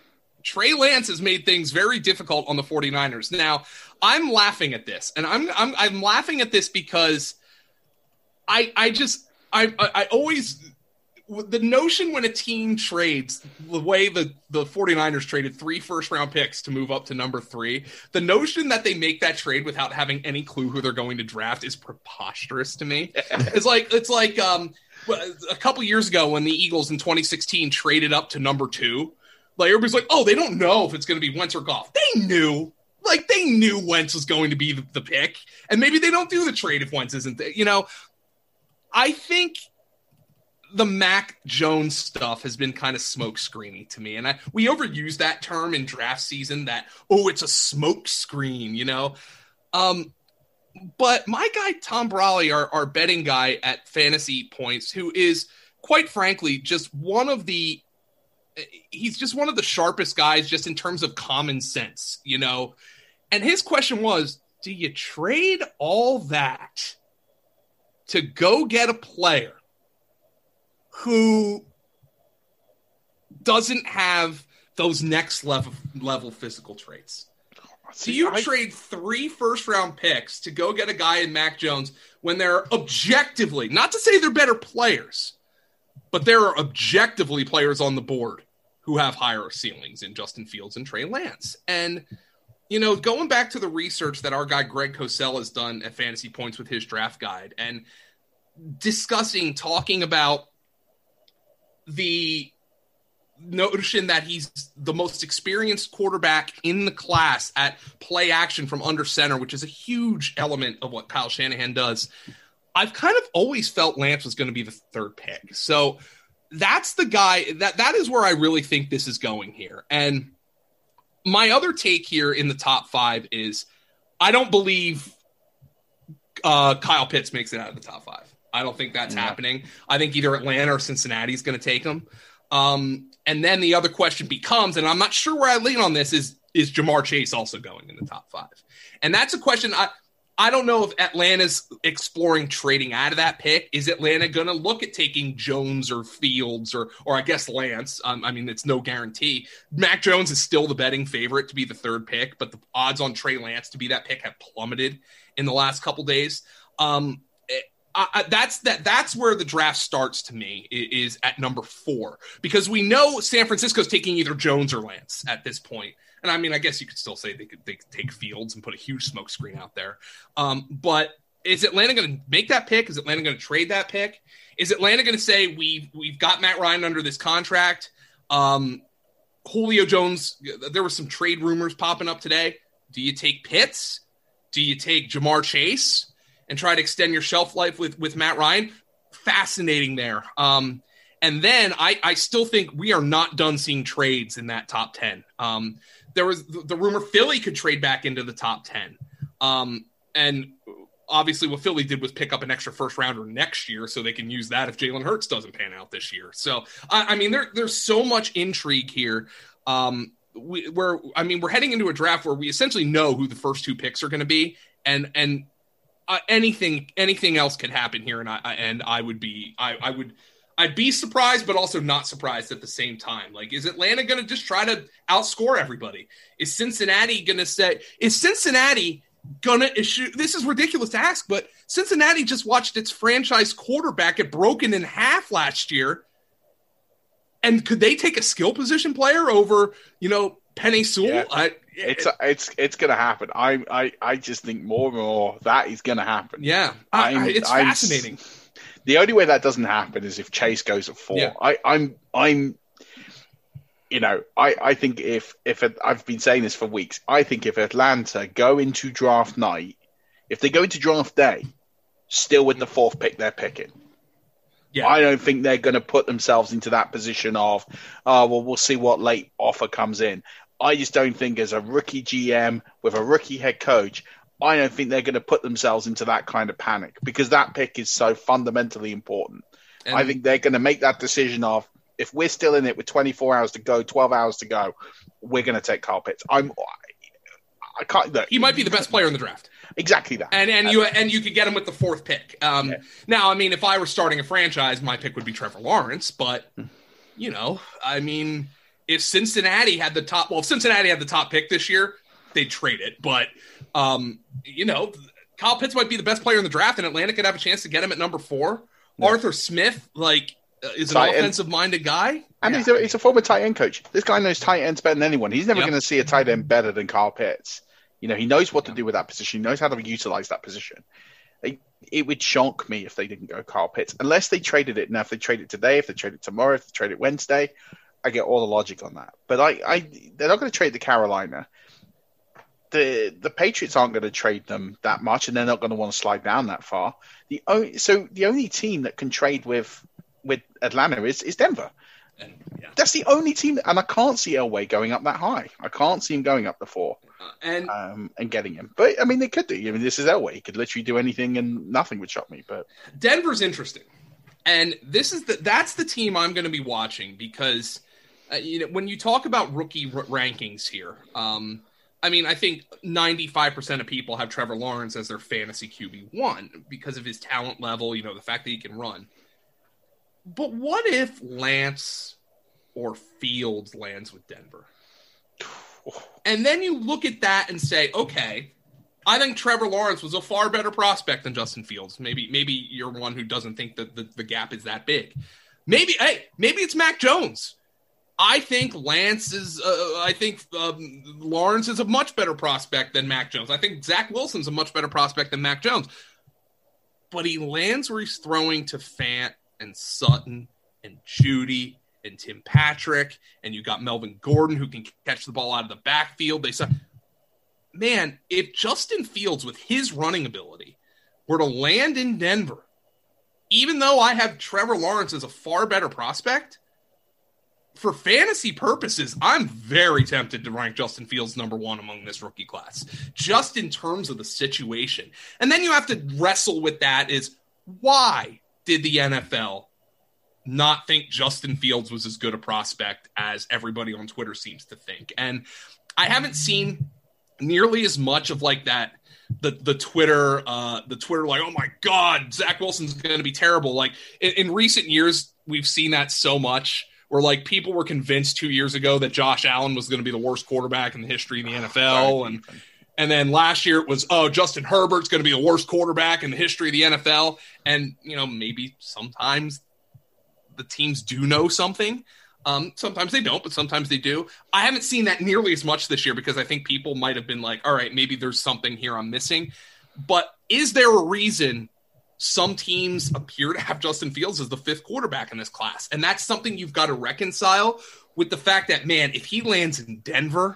Trey Lance has made things very difficult on the 49ers. Now, I'm laughing at this, and I'm I'm I'm laughing at this because I I just I I always the notion when a team trades the way the, the 49ers traded three first round picks to move up to number three, the notion that they make that trade without having any clue who they're going to draft is preposterous to me. It's like, it's like um, a couple years ago when the Eagles in twenty sixteen traded up to number two, like everybody's like, oh, they don't know if it's going to be Wentz or Goff. They knew, like they knew Wentz was going to be the, the pick, and maybe they don't do the trade if Wentz isn't there. You know, I think the Mac Jones stuff has been kind of smoke screeny to me. And I, we overuse that term in draft season that, oh, it's a smoke screen, you know? Um, but my guy, Tom Brawley, our, our betting guy at Fantasy Points, who is quite frankly, just one of the, he's just one of the sharpest guys just in terms of common sense, you know? And his question was, do you trade all that to go get a player who doesn't have those next level level physical traits? So you I, trade three first round picks to go get a guy in Mac Jones when they're objectively, not to say they're better players, but there are objectively players on the board who have higher ceilings in Justin Fields and Trey Lance. And, you know, going back to the research that our guy Greg Cosell has done at Fantasy Points with his draft guide and discussing, talking about the notion that he's the most experienced quarterback in the class at play action from under center, which is a huge element of what Kyle Shanahan does. I've kind of always felt Lance was going to be the third pick. So that's the guy that that is where I really think this is going here. And my other take here in the top five is I don't believe uh, Kyle Pitts makes it out of the top five. I don't think that's yeah. happening. I think either Atlanta or Cincinnati is going to take him. Um, and then the other question becomes, and I'm not sure where I lean on this, is is Jamar Chase also going in the top five? And that's a question I I don't know if Atlanta's exploring trading out of that pick. Is Atlanta going to look at taking Jones or Fields or or I guess Lance? Um, I mean, it's no guarantee. Mac Jones is still the betting favorite to be the third pick, but the odds on Trey Lance to be that pick have plummeted in the last couple days. Um, I, I, that's that. That's where the draft starts to me is, is at number four, because we know San Francisco's taking either Jones or Lance at this point. And I mean, I guess you could still say they could, they could take Fields and put a huge smoke screen out there. Um, but is Atlanta going to make that pick? Is Atlanta going to trade that pick? Is Atlanta going to say we've we've got Matt Ryan under this contract? Um, Julio Jones. There were some trade rumors popping up today. Do you take Pitts? Do you take Jamar Chase and try to extend your shelf life with, with Matt Ryan? Fascinating there. Um, and then I, I still think we are not done seeing trades in that top ten. Um, there was the, the rumor Philly could trade back into the top ten. Um, and obviously what Philly did was pick up an extra first rounder next year so they can use that if Jalen Hurts doesn't pan out this year. So, I, I mean, there, there's so much intrigue here. Um, we, we're, I mean, we're heading into a draft where we essentially know who the first two picks are going to be. And, and, Uh, anything, anything else could happen here, and I and I would be, I, I would, I'd be surprised, but also not surprised at the same time. Like, is Atlanta going to just try to outscore everybody? Is Cincinnati going to say? Is Cincinnati going to issue? This is ridiculous to ask, but Cincinnati just watched its franchise quarterback get broken in half last year, and could they take a skill position player over, you know, Penei Sewell? Yeah. I, It's it's it's going to happen. I I I just think more and more that is going to happen. Yeah, I, I, it's I'm, fascinating. The only way that doesn't happen is if Chase goes at four. Yeah. I I'm I'm. You know, I, I think if if it, I've been saying this for weeks. I think if Atlanta go into draft night, if they go into draft day, still with the fourth pick they're picking. Yeah. I don't think they're going to put themselves into that position of, oh, well, we'll see what late offer comes in. I just don't think as a rookie G M with a rookie head coach, I don't think they're going to put themselves into that kind of panic because that pick is so fundamentally important. And I think they're going to make that decision of, if we're still in it with twenty-four hours to go, twelve hours to go, we're going to take Kyle Pitts. I'm, I can't. Look, he might be the best player in the draft. Exactly that. And and you and you could get him with the fourth pick. Um, yeah. Now, I mean, if I were starting a franchise, my pick would be Trevor Lawrence. But you know, I mean. If Cincinnati had the top, well, if Cincinnati had the top pick this year, they'd trade it. But, um, you know, Kyle Pitts might be the best player in the draft, and Atlanta could have a chance to get him at number four. Yeah. Arthur Smith, like, uh, is tight an offensive-minded guy. And yeah. he's, a, he's a former tight end coach. This guy knows tight ends better than anyone. He's never Yep. going to see a tight end better than Kyle Pitts. You know, he knows what to do with that position. He knows how to utilize that position. It, it would shock me if they didn't go Kyle Pitts, unless they traded it. Now, if they trade it today, if they trade it tomorrow, if they trade it Wednesday, I get all the logic on that. But I, I they're not going to trade the Carolina. The the Patriots aren't going to trade them that much, and they're not going to want to slide down that far. The only, so the only team that can trade with with Atlanta is is Denver. And, yeah. That's the only team, and I can't see Elway going up that high. I can't see him going up the four Uh, and um, and getting him. But I mean, they could do. I mean, this is Elway. He could literally do anything, and nothing would shock me. But Denver's interesting, and this is the that's the team I'm going to be watching because uh, you know when you talk about rookie r- rankings here. Um, I mean, I think ninety-five percent of people have Trevor Lawrence as their fantasy Q B one because of his talent level, you know, the fact that he can run. But what if Lance or Fields lands with Denver? And then you look at that and say, okay, I think Trevor Lawrence was a far better prospect than Justin Fields. Maybe maybe you're one who doesn't think that the, the gap is that big. Maybe, hey, maybe it's Mac Jones. I think Lance is. Uh, I think um, Lawrence is a much better prospect than Mac Jones. I think Zach Wilson's a much better prospect than Mac Jones. But he lands where he's throwing to Fant and Sutton and Judy and Tim Patrick, and you got Melvin Gordon who can catch the ball out of the backfield. They said, man, if Justin Fields with his running ability were to land in Denver, even though I have Trevor Lawrence as a far better prospect. For fantasy purposes, I'm very tempted to rank Justin Fields number one among this rookie class, just in terms of the situation. And then you have to wrestle with that is, why did the N F L not think Justin Fields was as good a prospect as everybody on Twitter seems to think? And I haven't seen nearly as much of like that, the the Twitter, uh, the Twitter like, oh my God, Zach Wilson's going to be terrible. Like in, in recent years, we've seen that so much. Where like people were convinced two years ago that Josh Allen was going to be the worst quarterback in the history of the N F L. And and then last year it was, oh, Justin Herbert's going to be the worst quarterback in the history of the N F L. And, you know, maybe sometimes the teams do know something. Um, sometimes they don't, but sometimes they do. I haven't seen that nearly as much this year because I think people might have been like, all right, maybe there's something here I'm missing. But is there a reason some teams appear to have Justin Fields as the fifth quarterback in this class? And that's something you've got to reconcile with the fact that, man, if he lands in Denver,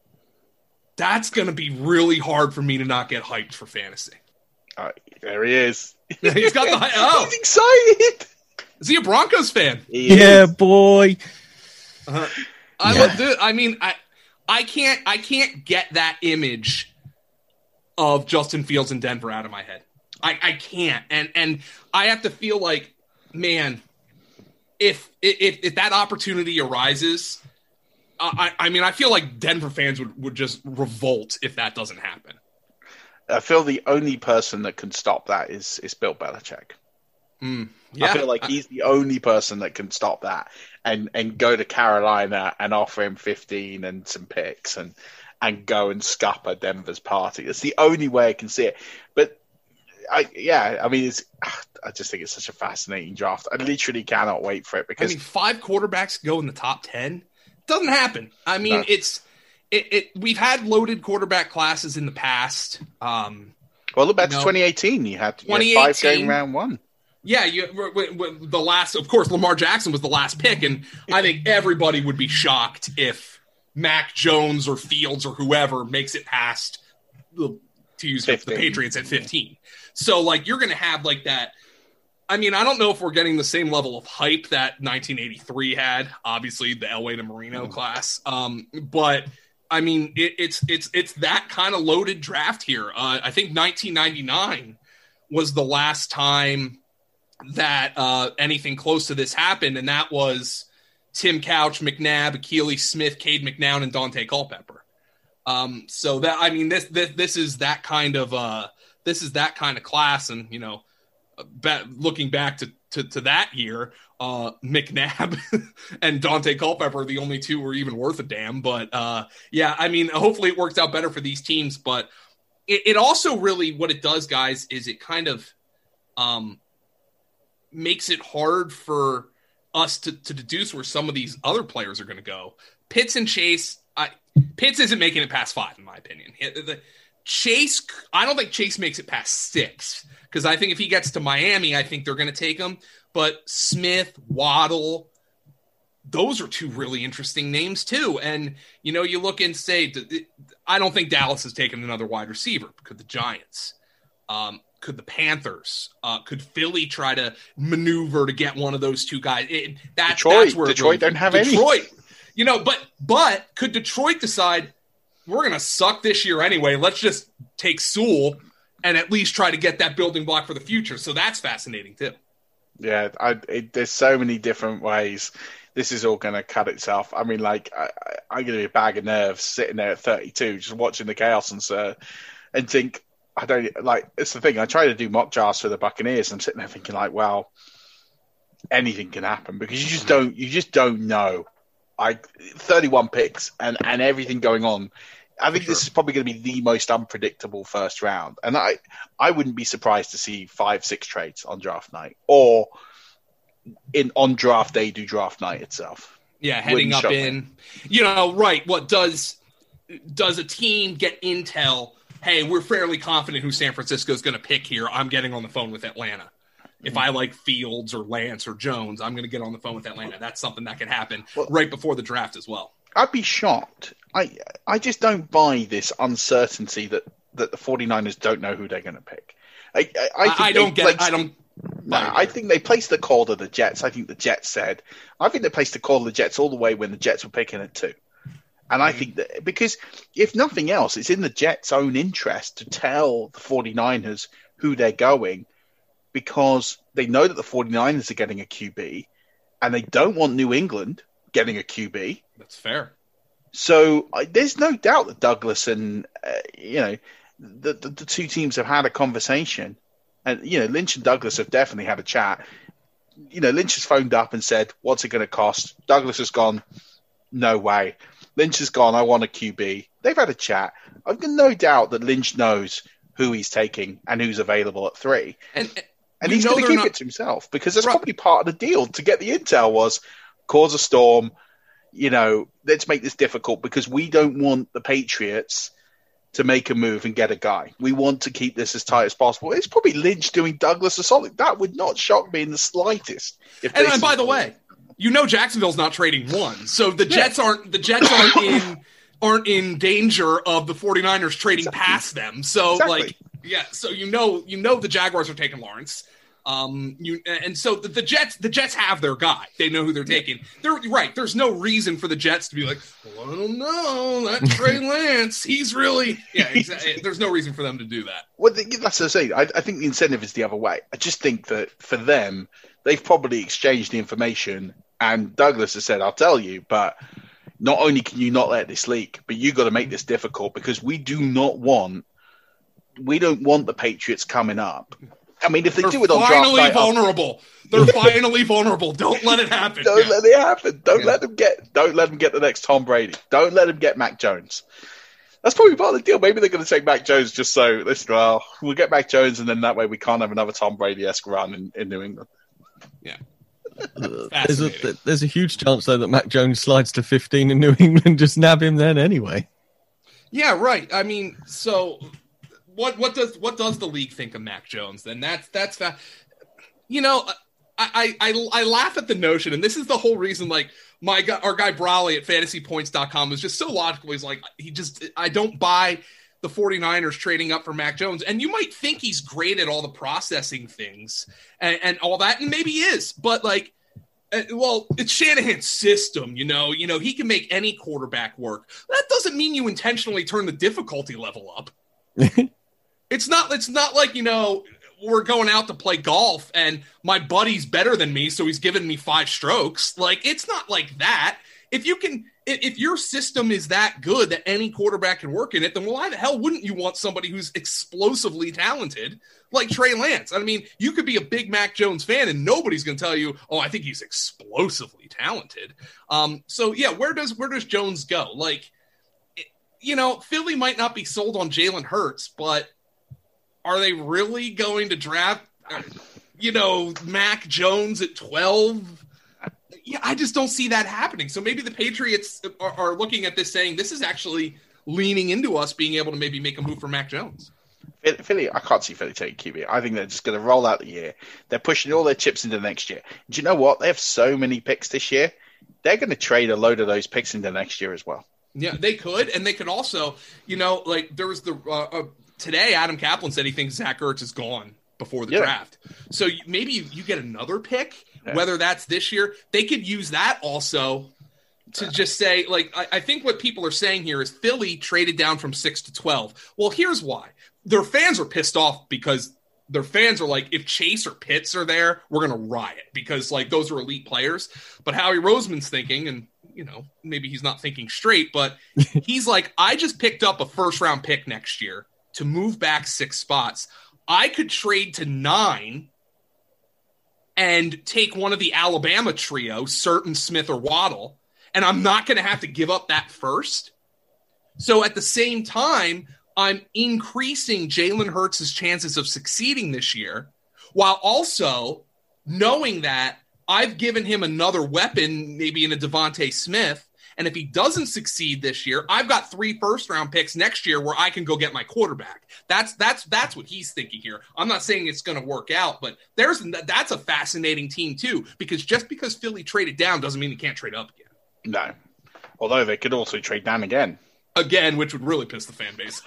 that's going to be really hard for me to not get hyped for fantasy. Uh, there he is. He's got the oh. He's excited. Is he a Broncos fan? He yeah, is. boy. Uh, I yeah. love the, I mean, I I can't I can't get that image of Justin Fields in Denver out of my head. I, I can't, and and I have to feel like, man, if if if that opportunity arises, uh, I I mean, I feel like Denver fans would, would just revolt if that doesn't happen. I feel the only person that can stop that is is Bill Belichick. Mm, yeah. I feel like he's the only person that can stop that and and go to Carolina and offer him fifteen and some picks and and go and scupper Denver's party. It's the only way I can see it, but. I, yeah, I mean, it's, I just think it's such a fascinating draft. I literally cannot wait for it because I mean, five quarterbacks go in the top ten. Doesn't happen. I mean, no. it's it, it. We've had loaded quarterback classes in the past. Um, well, look back to know, twenty eighteen. You had, you had five going round one. Yeah, you the last. Of course, Lamar Jackson was the last pick, and I think everybody would be shocked if Mac Jones or Fields or whoever makes it past the to use the Patriots at fifteen. So, like, you're going to have, like, that – I mean, I don't know if we're getting the same level of hype that nineteen eighty-three had, obviously, the Elway to Marino mm. class. Um, but, I mean, it, it's it's it's that kind of loaded draft here. Uh, I think nineteen ninety-nine was the last time that uh, anything close to this happened, and that was Tim Couch, McNabb, Akili Smith, Cade McNown, and Dante Culpepper. Um, so, that I mean, this this, this is that kind of uh, – This is that kind of class, and you know, looking back to, to, to that year, uh, McNabb and Dante Culpepper are the only two who are even worth a damn. But uh, yeah, I mean, hopefully it works out better for these teams. But it, it also really, what it does, guys, is it kind of um, makes it hard for us to, to deduce where some of these other players are going to go. Pitts and Chase, I, Pitts isn't making it past five, in my opinion. The, Chase, I don't think Chase makes it past six, because I think if he gets to Miami, I think they're going to take him. But Smith, Waddle, those are two really interesting names too. And, you know, you look and say, I don't think Dallas has taken another wide receiver. Could the Giants? Um, could the Panthers? Uh, could Philly try to maneuver to get one of those two guys? It, that, Detroit, that's where Detroit really, don't have Detroit, any. You know, but but could Detroit decide we're going to suck this year anyway? Let's just take Sewell and at least try to get that building block for the future. So that's fascinating too. Yeah, I, it, there's so many different ways this is all going to cut itself. I mean, like, I, I, I'm going to be a bag of nerves sitting there at thirty-two, just watching the chaos and uh, and think, I don't, like, it's the thing, I try to do mock drafts for the Buccaneers, and I'm sitting there thinking, like, well, anything can happen, because you just don't, you just don't know. Like, thirty-one picks and, and everything going on. I think sure. This is probably going to be the most unpredictable first round. And I, I wouldn't be surprised to see five, six trades on draft night, or in on draft day, do draft night itself. Yeah, heading up in, you know, right. What does, does a team get intel? Hey, we're fairly confident who San Francisco is going to pick here. I'm getting on the phone with Atlanta. If I like Fields or Lance or Jones, I'm going to get on the phone with Atlanta. That's something that could happen well, right before the draft as well. I'd be shocked. I I just don't buy this uncertainty that, that the 49ers don't know who they're going to pick. I, I, I, think I don't get it. I don't. No, I think they placed the call to the Jets. I think the Jets said. I think they placed the call to the Jets all the way when the Jets were picking it too. And I think that because if nothing else, it's in the Jets' own interest to tell the 49ers who they're going, because they know that the 49ers are getting a Q B and they don't want New England getting a Q B. That's fair. So I, there's no doubt that Douglas and, uh, you know, the, the, the two teams have had a conversation. And, you know, Lynch and Douglas have definitely had a chat. You know, Lynch has phoned up and said, what's it going to cost? Douglas has gone, no way. Lynch has gone, I want a Q B. They've had a chat. I've got no doubt that Lynch knows who he's taking and who's available at three. And, and he's going to keep not... it to himself, because that's right. Probably part of the deal to get the intel was cause a storm. You know, let's make this difficult because we don't want the Patriots to make a move and get a guy. We want to keep this as tight as possible. It's probably Lynch doing Douglas a solid. That would not shock me in the slightest. If and, and by the way, you know Jacksonville's not trading one, so the Jets yeah. aren't the Jets aren't in aren't in danger of the 49ers trading exactly. past them. So exactly. like yeah, so you know you know the Jaguars are taking Lawrence. Um, you and so the, the Jets, the Jets have their guy. They know who they're taking. They're right. There's no reason for the Jets to be like, well, I don't know that Trey Lance. He's really yeah. Exactly. There's no reason for them to do that. Well, that's what I say. I, I think the incentive is the other way. I just think that for them, they've probably exchanged the information, and Douglas has said, "I'll tell you, but not only can you not let this leak, but you got to make this difficult because we do not want, we don't want the Patriots coming up." I mean, if they They're do it on draft finally night, vulnerable. They're finally vulnerable. Don't let it happen. Don't yeah. let it happen. Don't yeah. let them get. Don't let them get the next Tom Brady. Don't let them get Mac Jones. That's probably part of the deal. Maybe they're going to take Mac Jones just so listen. Well, we'll get Mac Jones, and then that way we can't have another Tom Brady-esque run in, in New England. Yeah. there's a there's a huge chance though that Mac Jones slides to fifteen in New England. Just nab him then anyway. Yeah, right. I mean, so. What what does what does the league think of Mac Jones? Then that's that's fa- you know I, I I laugh at the notion, and this is the whole reason. Like my guy, our guy Brawley at fantasy points dot com was just so logical. He's like he just I don't buy the 49ers trading up for Mac Jones, and you might think he's great at all the processing things and, and all that, and maybe he is, but like. Uh, well, it's Shanahan's system, you know. You know he can make any quarterback work. That doesn't mean you intentionally turn the difficulty level up. It's not it's not like, you know, we're going out to play golf and my buddy's better than me, so he's giving me five strokes. Like, it's not like that. If you can if your system is that good that any quarterback can work in it, then why the hell wouldn't you want somebody who's explosively talented like Trey Lance? I mean, you could be a big Mac Jones fan and nobody's going to tell you, "Oh, I think he's explosively talented." Um, so yeah, where does where does Jones go? Like, you know, Philly might not be sold on Jalen Hurts, but are they really going to draft, you know, Mac Jones at twelve? yeah, I just don't see that happening. So maybe the Patriots are, are looking at this saying this is actually leaning into us being able to maybe make a move for Mac Jones. Philly, I can't see Philly taking Q B. I think they're just going to roll out the year. They're pushing all their chips into next year. Do you know what? They have so many picks this year. They're going to trade a load of those picks into next year as well. Yeah, they could, and they could also, you know, like there was the uh, uh, today. Adam Kaplan said he thinks Zach Ertz is gone before the yeah. draft. So you, maybe you get another pick, yeah. whether that's this year. They could use that also to yeah. just say, like, I, I think what people are saying here is Philly traded down from six to twelve. Well, here's why. Their fans are pissed off because their fans are like, if Chase or Pitts are there, we're going to riot because, like, those are elite players. But Howie Roseman's thinking, and, you know, maybe he's not thinking straight, but he's like, I just picked up a first-round pick next year to move back six spots. I could trade to nine and take one of the Alabama trio, Surtain, Smith, or Waddle, and I'm not going to have to give up that first. So at the same time, I'm increasing Jalen Hurts' chances of succeeding this year while also knowing that I've given him another weapon, maybe in a Devontae Smith, and if he doesn't succeed this year, I've got three first-round picks next year where I can go get my quarterback. That's that's that's what he's thinking here. I'm not saying it's going to work out, but there's that's a fascinating team too, because just because Philly traded down doesn't mean they can't trade up again. No, although they could also trade down again. Again, which would really piss the fan base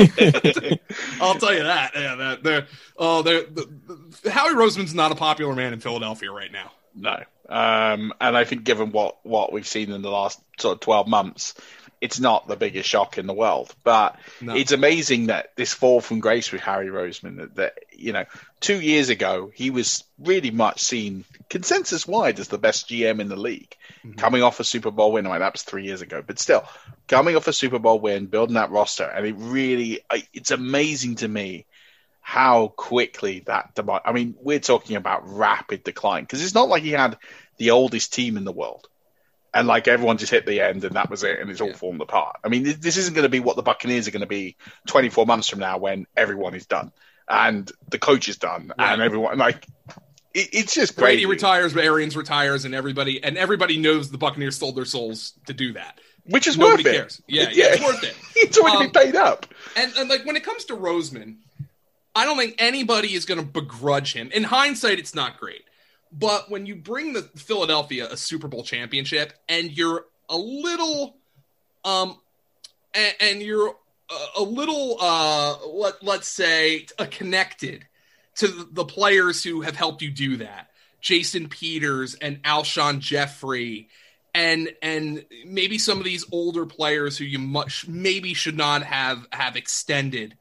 off. I'll tell you that. Yeah, that they're, oh, they're, the, the, Howie Roseman's not a popular man in Philadelphia right now. No. Um, and I think given what, what we've seen in the last sort of twelve months, it's not the biggest shock in the world. But no. It's amazing that this fall from grace with Howie Roseman, that, that, you know, two years ago, he was really much seen consensus-wide as the best G M in the league. Mm-hmm. Coming off a Super Bowl win, I mean, that was three years ago, but still, coming off a Super Bowl win, building that roster, and it really, it's amazing to me how quickly that, I mean, we're talking about rapid decline, because it's not like he had the oldest team in the world, and like everyone just hit the end and that was it, and it's all yeah. fallen apart. I mean, this isn't going to be what the Buccaneers are going to be twenty-four months from now when everyone is done, and the coach is done, right. and everyone, like, it's just great. Brady retires, Arians retires, and everybody and everybody knows the Buccaneers sold their souls to do that. Which is Nobody worth it. cares. Yeah, yeah, it's worth it. It's already um, been paid up. And, and like when it comes to Roseman, I don't think anybody is going to begrudge him. In hindsight, it's not great. But when you bring the Philadelphia a Super Bowl championship and you're a little, um, and, and you're a, a little, uh, let let's say, uh, connected to the players who have helped you do that. Jason Peters and Alshon Jeffrey and and maybe some of these older players who you much maybe should not have, have extended.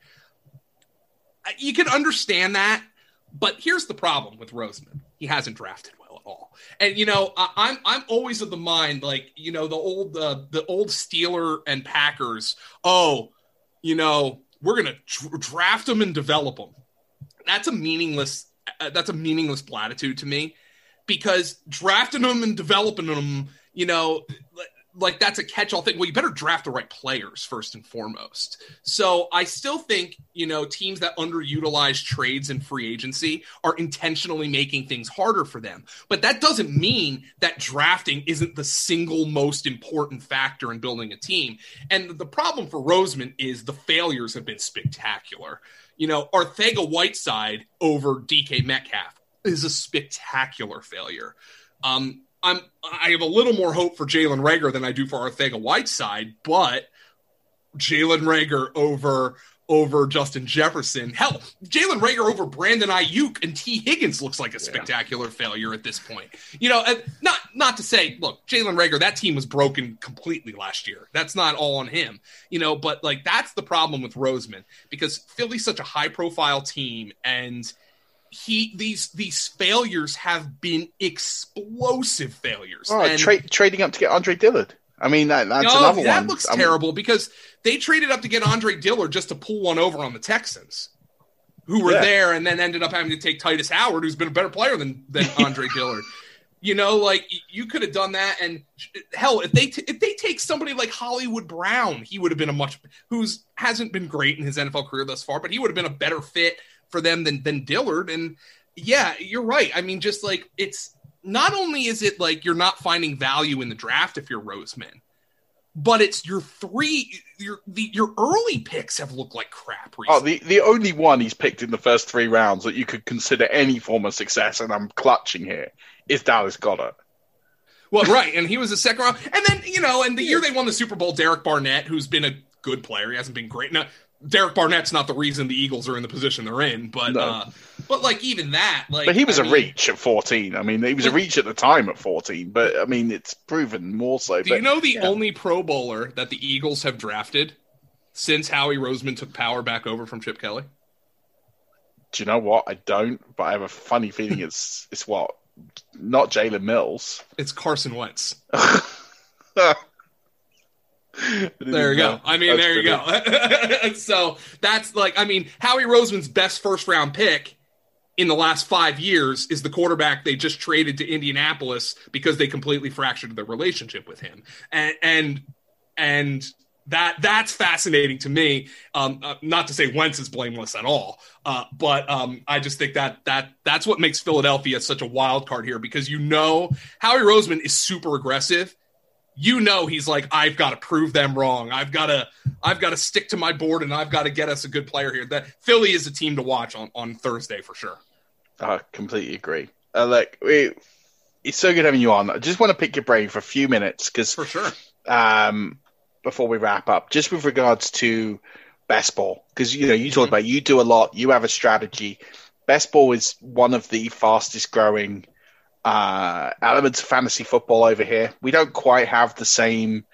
You can understand that, but here's the problem with Roseman. He hasn't drafted well at all. And, you know, I, I'm I'm always of the mind, like, you know, the old uh, the old Steeler and Packers, oh, you know, we're going to dr- draft them and develop them. That's a meaningless uh, that's a meaningless platitude to me, because drafting them and developing them, you know, like that's a catch-all thing. Well, you better draft the right players first and foremost. So I still think, you know, teams that underutilize trades and free agency are intentionally making things harder for them. But that doesn't mean that drafting isn't the single most important factor in building a team. And the problem for Roseman is the failures have been spectacular. You know, Arcega-Whiteside over D K Metcalf is a spectacular failure. Um, I'm, I have a little more hope for Jalen Reagor than I do for Arcega-Whiteside, but Jalen Reagor over over Justin Jefferson. Hell, Jalen Reagor over Brandon Ayuk and T. Higgins looks like a spectacular yeah. failure at this point. You know, not not to say, look, Jalen Reagor, that team was broken completely last year. That's not all on him. You know, but like that's the problem with Roseman, because Philly's such a high-profile team, and He these these failures have been explosive failures. Oh, and, tra- trading up to get Andre Dillard. I mean, that, that's no, another that one. That looks I mean, terrible, because they traded up to get Andre Dillard just to pull one over on the Texans, who were yeah. there and then ended up having to take Titus Howard, who's been a better player than than Andre Dillard. You know, like you could have done that, and hell, if they t- if they take somebody like Hollywood Brown, he would have been a much who's hasn't been great in his N F L career thus far, but he would have been a better fit for them than than Dillard. And yeah, you're right. I mean, just like it's not only is it like you're not finding value in the draft if you're Roseman, but it's your three, your the your early picks have looked like crap recently. Oh, the, the only one he's picked in the first three rounds that you could consider any form of success, and I'm clutching here, is Dallas Goedert. Well, right, and he was a second round. And then, you know, and the year they won the Super Bowl, Derek Barnett, who's been a good player, he hasn't been great. Now, Derek Barnett's not the reason the Eagles are in the position they're in, but, no. uh, but like, even that. like. But he was I a mean, reach at fourteen. I mean, he was a reach at the time at fourteen, but, I mean, it's proven more so. Do but, you know the yeah. only Pro Bowler that the Eagles have drafted since Howie Roseman took power back over from Chip Kelly? Do you know what? I don't, but I have a funny feeling it's it's what? Not Jalen Mills. It's Carson Wentz. There you go. I mean, that's there you go. So that's like, I mean, Howie Roseman's best first round pick in the last five years is the quarterback they just traded to Indianapolis because they completely fractured their relationship with him. And, and, and that that's fascinating to me. Um, uh, not to say Wentz is blameless at all, uh, but um, I just think that that that's what makes Philadelphia such a wild card here, because, you know, Howie Roseman is super aggressive. You know, he's like, I've got to prove them wrong. I've got to, I've got to stick to my board, and I've got to get us a good player here. That Philly is a team to watch on, on Thursday for sure. I completely agree. Uh, look, we, it's so good having you on. I just want to pick your brain for a few minutes, because for sure. Um, before we wrap up, just with regards to best ball, because, you know, you talked about, you do a lot, you have a strategy. Best ball is one of the fastest growing uh, elements of fantasy football over here. We don't quite have the same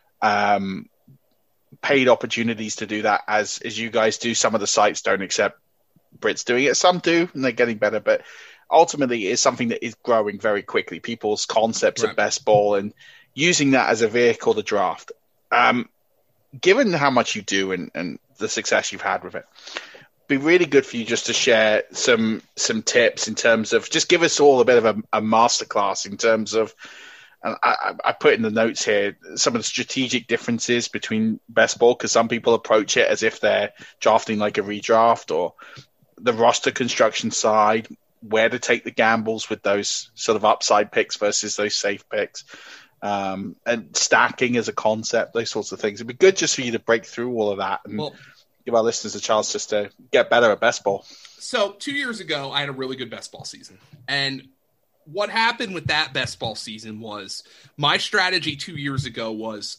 um, paid opportunities to do that as, as you guys do. Some of the sites don't accept Brits doing it. Some do, and they're getting better, but ultimately it's something that is growing very quickly. People's concepts right. of best ball and using that as a vehicle to draft. Um, given how much you do and, and the success you've had with it, be really good for you just to share some some tips in terms of, just give us all a bit of a, a masterclass in terms of, and I, I put in the notes here, some of the strategic differences between best ball, because some people approach it as if they're drafting like a redraft, or the roster construction side, where to take the gambles with those sort of upside picks versus those safe picks. Um, and stacking as a concept, those sorts of things. It'd be good just for you to break through all of that and well, give our listeners a chance just to get better at best ball. So two years ago, I had a really good best ball season. And what happened with that best ball season was, my strategy two years ago was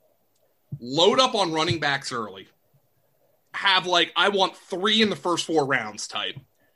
load up on running backs early. Have like, I want three in the first four rounds type.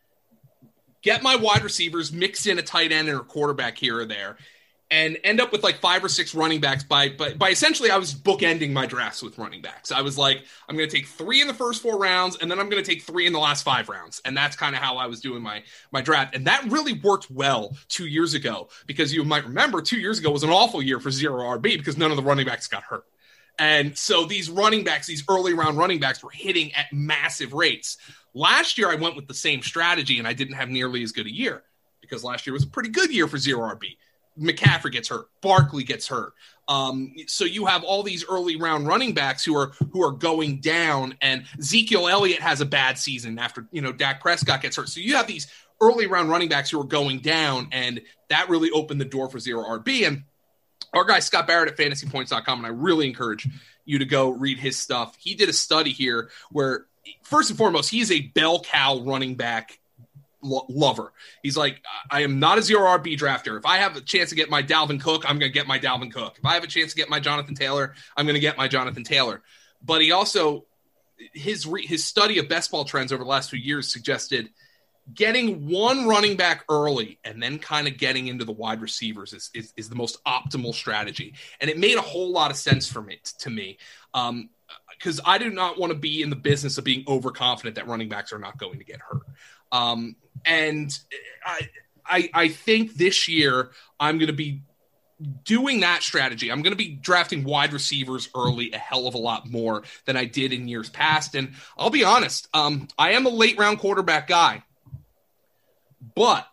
Get my wide receivers, mix in a tight end and a quarterback here or there, and end up with like five or six running backs by, by, by essentially I was bookending my drafts with running backs. I was like, I'm going to take three in the first four rounds, and then I'm going to take three in the last five rounds. And that's kind of how I was doing my, my draft. And that really worked well two years ago, because you might remember two years ago was an awful year for zero R B because none of the running backs got hurt. And so these running backs, these early round running backs were hitting at massive rates. Last year, I went with the same strategy, and I didn't have nearly as good a year, because last year was a pretty good year for zero R B. McCaffrey gets hurt. Barkley gets hurt. Um, so you have all these early round running backs who are who are going down, and Ezekiel Elliott has a bad season after, you know, Dak Prescott gets hurt. So you have these early round running backs who are going down, and that really opened the door for zero R B. And our guy Scott Barrett at fantasy points dot com, and I really encourage you to go read his stuff. He did a study here where, first and foremost, he's a bell cow running back lover. He's like, I am not a zero R B drafter. If I have a chance to get my Dalvin Cook, I'm going to get my Dalvin Cook. If I have a chance to get my Jonathan Taylor, I'm going to get my Jonathan Taylor. But he also, his re, his study of best ball trends over the last few years suggested getting one running back early and then kind of getting into the wide receivers is, is, is the most optimal strategy. And it made a whole lot of sense for me, to me. Um, because I do not want to be in the business of being overconfident that running backs are not going to get hurt. Um, and I, I, I think this year I'm going to be doing that strategy. I'm going to be drafting wide receivers early a hell of a lot more than I did in years past. And I'll be honest, um, I am a late round quarterback guy, but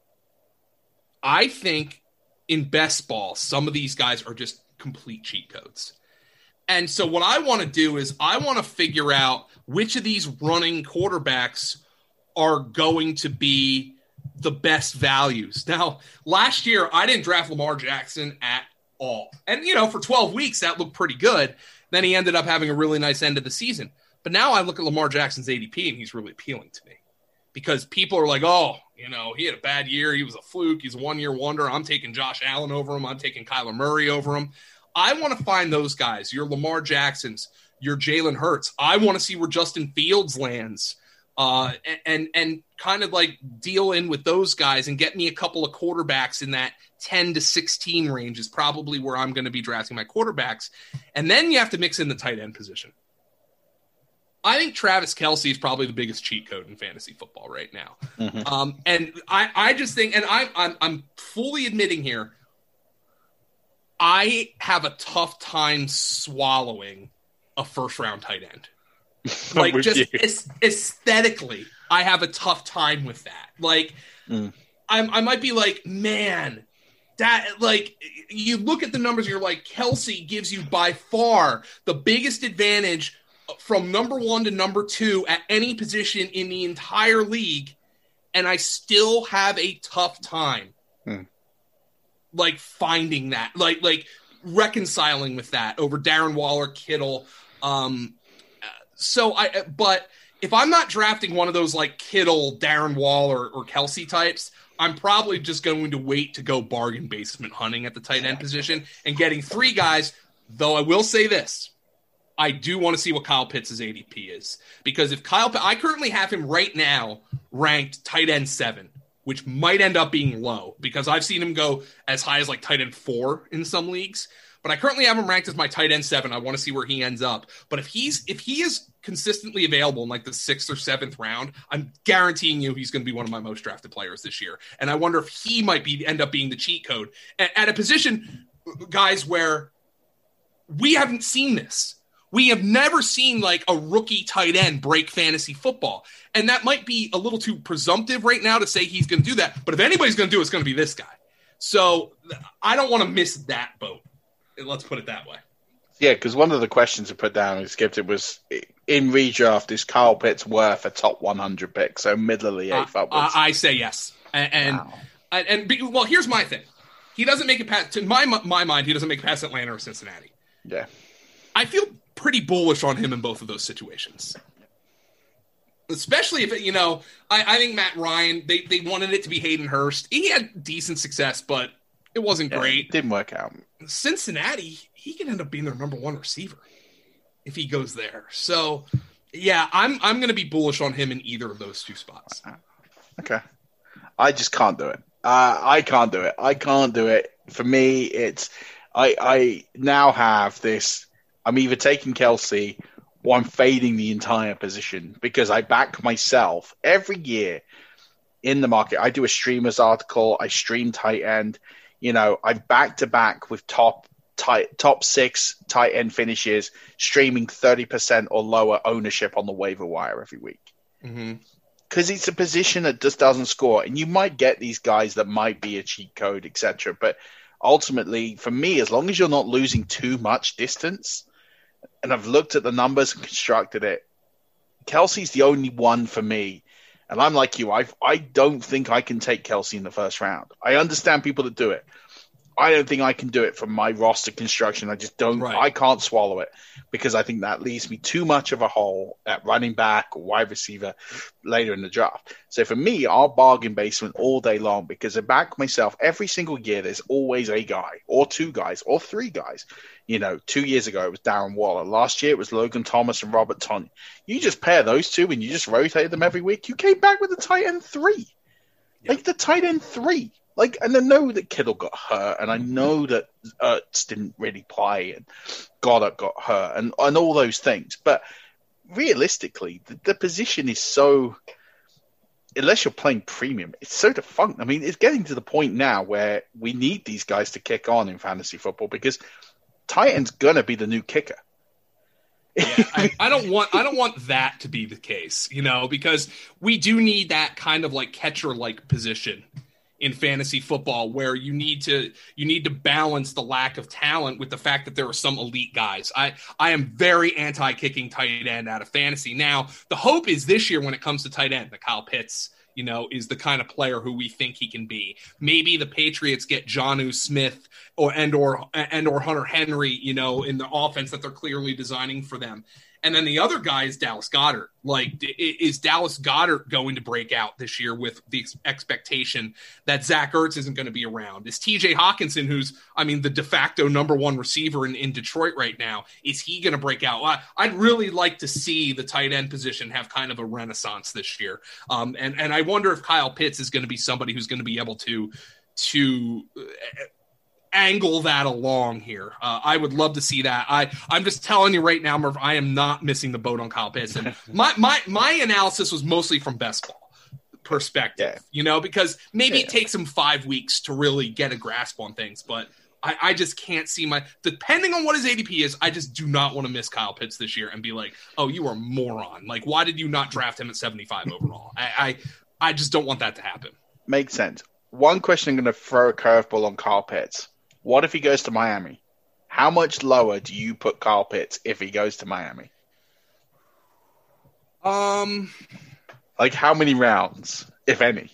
I think in best ball, some of these guys are just complete cheat codes. And so what I want to do is I want to figure out which of these running quarterbacks are going to be the best values. Now, last year, I didn't draft Lamar Jackson at all. And, you know, for twelve weeks, that looked pretty good. Then he ended up having a really nice end of the season. But now I look at Lamar Jackson's A D P, and he's really appealing to me. Because people are like, oh, you know, he had a bad year. He was a fluke. He's a one-year wonder. I'm taking Josh Allen over him. I'm taking Kyler Murray over him. I want to find those guys, your Lamar Jacksons, your Jalen Hurts. I want to see where Justin Fields lands uh, and, and and kind of like deal in with those guys and get me a couple of quarterbacks in that ten to sixteen range is probably where I'm going to be drafting my quarterbacks. And then you have to mix in the tight end position. I think Travis Kelce is probably the biggest cheat code in fantasy football right now. Mm-hmm. Um, and I, I just think, and I, I'm, I'm fully admitting here, I have a tough time swallowing a first round tight end. Like just is, aesthetically, I have a tough time with that. Like mm. I'm, I might be like, man, that like you look at the numbers, and you're like, Kelce gives you by far the biggest advantage from number one to number two at any position in the entire league, and I still have a tough time hmm. like finding that, like like reconciling with that over Darren Waller, Kittle. Um, so I, but if I'm not drafting one of those like Kittle, Darren Waller, or Kelce types, I'm probably just going to wait to go bargain basement hunting at the tight end position and getting three guys. Though I will say this. I do want to see what Kyle Pitts' A D P is, because if Kyle, I currently have him right now ranked tight end seven, which might end up being low because I've seen him go as high as like tight end four in some leagues, but I currently have him ranked as my tight end seven. I want to see where he ends up. But if he's, if he is consistently available in like the sixth or seventh round, I'm guaranteeing you he's going to be one of my most drafted players this year. And I wonder if he might be, end up being the cheat code at, at a position, guys, where we haven't seen this. We have never seen like a rookie tight end break fantasy football. And that might be a little too presumptive right now to say he's going to do that. But if anybody's going to do it, it's going to be this guy. So I don't want to miss that boat. Let's put it that way. Yeah, because one of the questions I put down and skipped it was, in redraft, is Kyle Pitts worth a top one hundred pick? So middle of the eighth uh, upwards. I say yes. And, and, wow. and, and be, well, here's my thing. He doesn't make it past, to my, my mind, he doesn't make it past Atlanta or Cincinnati. Yeah. I feel pretty bullish on him in both of those situations. Especially if, it, you know, I, I think Matt Ryan, they, they wanted it to be Hayden Hurst. He had decent success, but it wasn't yeah, great. It didn't work out. Cincinnati, he can end up being their number one receiver if he goes there. So, yeah, I'm I'm going to be bullish on him in either of those two spots. Okay. I just can't do it. Uh, I can't do it. I can't do it. For me, it's I I now have this. I'm either taking Kelce or I'm fading the entire position because I back myself every year in the market. I do a streamers article. I stream tight end. You know, I back to back with top tight, top six tight end finishes, streaming thirty percent or lower ownership on the waiver wire every week. Mm-hmm. Because it's a position that just doesn't score. And you might get these guys that might be a cheat code, et cetera. But ultimately, for me, as long as you're not losing too much distance, and I've looked at the numbers and constructed it, Kelce's the only one for me. And I'm like you, I I don't think I can take Kelce in the first round. I understand people that do it. I don't think I can do it from my roster construction. I just don't. Right. I can't swallow it because I think that leaves me too much of a hole at running back or wide receiver later in the draft. So for me, I'll bargain basement all day long because I back myself every single year. There's always a guy or two guys or three guys. You know, two years ago it was Darren Waller. Last year it was Logan Thomas and Robert Tonyan. You just pair those two and you just rotate them every week. You came back with the tight end three, yep. like the tight end three. Like, and I know that Kittle got hurt, and I know that Ertz didn't really play, and Goddard got hurt, and, and all those things. But realistically, the, the position is so, unless you're playing premium, it's so defunct. I mean, it's getting to the point now where we need these guys to kick on in fantasy football because tight end's gonna be the new kicker. Yeah, I, I don't want I don't want that to be the case, you know, because we do need that kind of like catcher-like position in fantasy football where you need to you need to balance the lack of talent with the fact that there are some elite guys. I, I am very anti-kicking tight end out of fantasy. Now, the hope is this year when it comes to tight end, that Kyle Pitts you know, is the kind of player who we think he can be. Maybe the Patriots get Jonnu Smith or and or and or Hunter Henry, you know, in the offense that they're clearly designing for them. And then the other guy is Dallas Goedert. Like, is Dallas Goedert going to break out this year with the expectation that Zach Ertz isn't going to be around? Is T J Hawkinson, who's, I mean, the de facto number one receiver in, in Detroit right now, is he going to break out? I, I'd really like to see the tight end position have kind of a renaissance this year. Um, and, and I wonder if Kyle Pitts is going to be somebody who's going to be able to, to uh, angle that along here. Uh, I would love to see that. I, I'm just telling you right now, Murph, I am not missing the boat on Kyle Pitts. And my, my, my analysis was mostly from best ball perspective, yeah. you know, because maybe yeah. it takes him five weeks to really get a grasp on things, but I, I just can't see my, depending on what his A D P is, I just do not want to miss Kyle Pitts this year and be like, oh, you are a moron. Like, why did you not draft him at seventy-five overall? I, I, I just don't want that to happen. Makes sense. One question, I'm going to throw a curveball on Kyle Pitts. What if he goes to Miami? How much lower do you put Kyle Pitts if he goes to Miami? Um, like how many rounds, if any?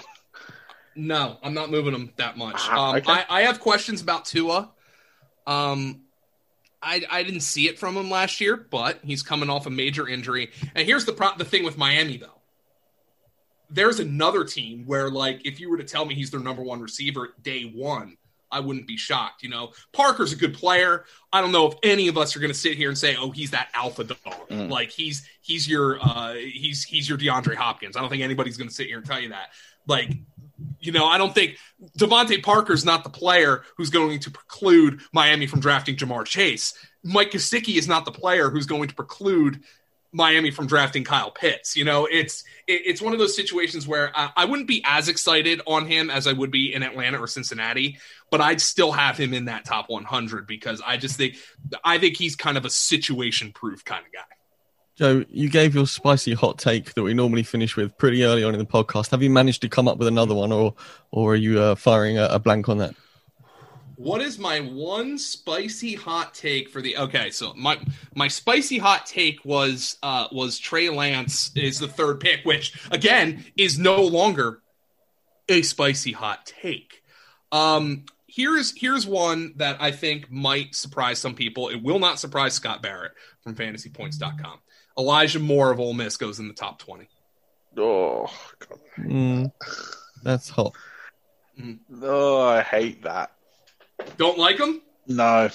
No, I'm not moving him that much. Ah, um, okay. I, I have questions about Tua. Um, I I didn't see it from him last year, but he's coming off a major injury. And here's the pro- the thing with Miami though. There's another team where, like, if you were to tell me he's their number one receiver day one, I wouldn't be shocked. You know, Parker's a good player. I don't know if any of us are going to sit here and say, "Oh, he's that alpha dog." Mm. Like he's he's your uh, he's he's your DeAndre Hopkins. I don't think anybody's going to sit here and tell you that. Like, you know, I don't think Devontae Parker's not the player who's going to preclude Miami from drafting Jamar Chase. Mike Gesicki is not the player who's going to preclude Miami from drafting Kyle Pitts. You know, it's it, it's one of those situations where I, I wouldn't be as excited on him as I would be in Atlanta or Cincinnati, but I'd still have him in that top one hundred because I just think I think he's kind of a situation proof kind of guy. Joe, you gave your spicy hot take that we normally finish with pretty early on in the podcast. Have you managed to come up with another one, or or are you uh, firing a, a blank on that? What is my one spicy hot take for the? Okay, so my my spicy hot take was uh, was Trey Lance is the third pick, which again is no longer a spicy hot take. Um, here's here's one that I think might surprise some people. It will not surprise Scott Barrett from fantasy points dot com. Elijah Moore of Ole Miss goes in the top twenty. Oh, God. Mm, that's hot. Mm. Oh, I hate that. Don't like him? No.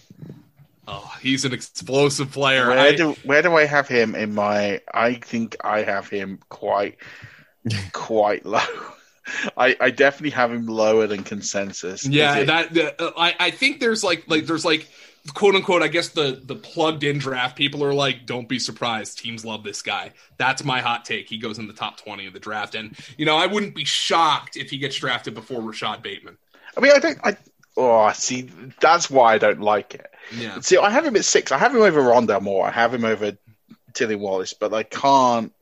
Oh, he's an explosive player. Where I, do where do I have him in my? I think I have him quite quite low. I, I definitely have him lower than consensus. Yeah, it, that uh, I I think there's like like there's like quote unquote I guess the the plugged in draft people are like, don't be surprised, teams love this guy. That's my hot take. He goes in the top twenty of the draft, and you know I wouldn't be shocked if he gets drafted before Rashad Bateman. I mean, I don't. I oh, see, that's why I don't like it. Yeah. See, I have him at six. I have him over Rondale Moore. I have him over Tilly Wallace, but I can't.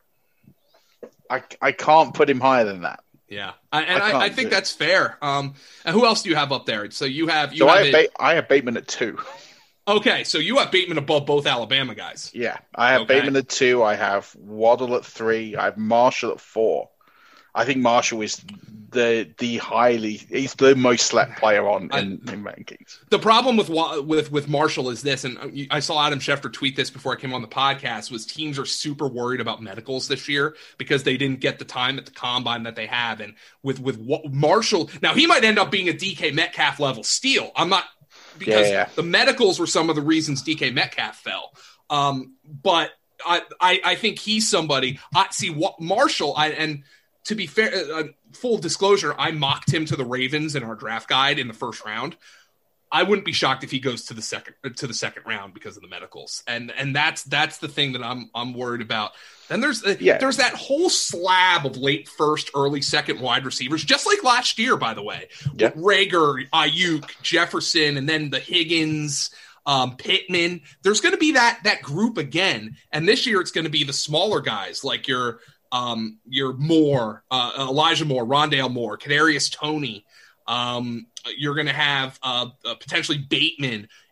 I I can't put him higher than that. Yeah, I, and I, I, I think that's fair. Um, and who else do you have up there? So you have you so have, I have, it, ba- I have Bateman at two. Okay, so you have Bateman above both Alabama guys. Yeah, I have okay. Bateman at two. I have Waddle at three. I have Marshall at four. I think Marshall is the the highly he's the most slept player on in, I, in rankings. The problem with with with Marshall is this, and I saw Adam Schefter tweet this before I came on the podcast, was teams are super worried about medicals this year because they didn't get the time at the combine that they have, and with with Marshall now he might end up being a D K Metcalf level steal. I'm not because yeah, yeah. the medicals were some of the reasons D K Metcalf fell, um, but I, I I think he's somebody. I see what Marshall I and. To be fair, uh, full disclosure, I mocked him to the Ravens in our draft guide in the first round. I wouldn't be shocked if he goes to the second to the second round because of the medicals, and and that's that's the thing that I'm I'm worried about. Then there's uh, yeah. there's that whole slab of late first, early second wide receivers, just like last year, by the way. Yeah. Rager, Ayuk, Jefferson, and then the Higgins. Um, Pittman. There's going to be that that group again, and this year it's going to be the smaller guys like your. Um, you're Moore, uh, Elijah Moore, Rondale Moore, Kadarius Toney. Um, you're going to have uh, uh, potentially Bateman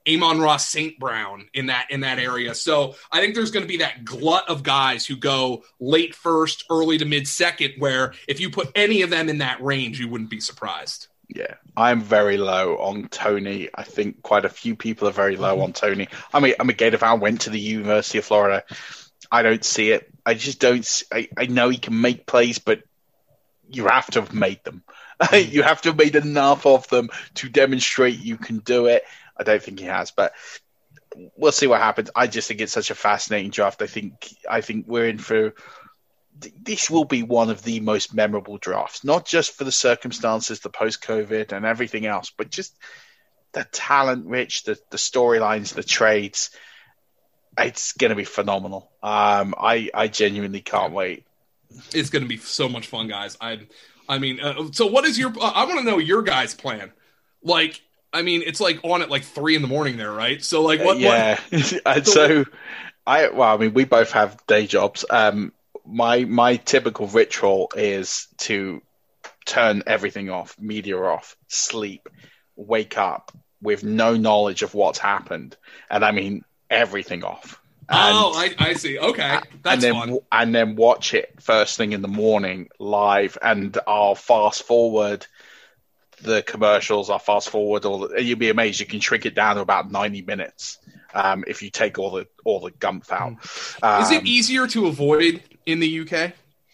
Amon-Ra Saint Brown in that in that area. So I think there's going to be that glut of guys who go late first, early to mid second, where if you put any of them in that range, you wouldn't be surprised. Yeah, I'm very low on Tony. I think quite a few people are very low mm-hmm. on Tony. I mean, I'm a Gator fan, went to the University of Florida. I don't see it. I just don't. I, I know he can make plays, but you have to have made them. Mm-hmm. You have to have made enough of them to demonstrate you can do it. I don't think he has, but we'll see what happens. I just think it's such a fascinating draft. I think I think we're in for. This will be one of the most memorable drafts, not just for the circumstances, the post-COVID and everything else, but just the talent rich, the, the storylines, the trades. It's going to be phenomenal. Um, I, I genuinely can't wait. It's going to be so much fun, guys. I, I mean, uh, so what is your, uh, I want to know your guys' plan. Like, I mean, it's like on at like three in the morning there, right? So like what? Uh, yeah. What, and so, so I, well, I mean, we both have day jobs. Um, My my typical ritual is to turn everything off, media off, sleep, wake up with no knowledge of what's happened, and I mean everything off. And, oh, I, I see. Okay, that's and then, fun. And then watch it first thing in the morning live, and I'll fast forward the commercials. I'll fast forward all. The, you'll be amazed. You can shrink it down to about ninety minutes um, if you take all the all the gumph out. Um, Is it easier to avoid in the U K?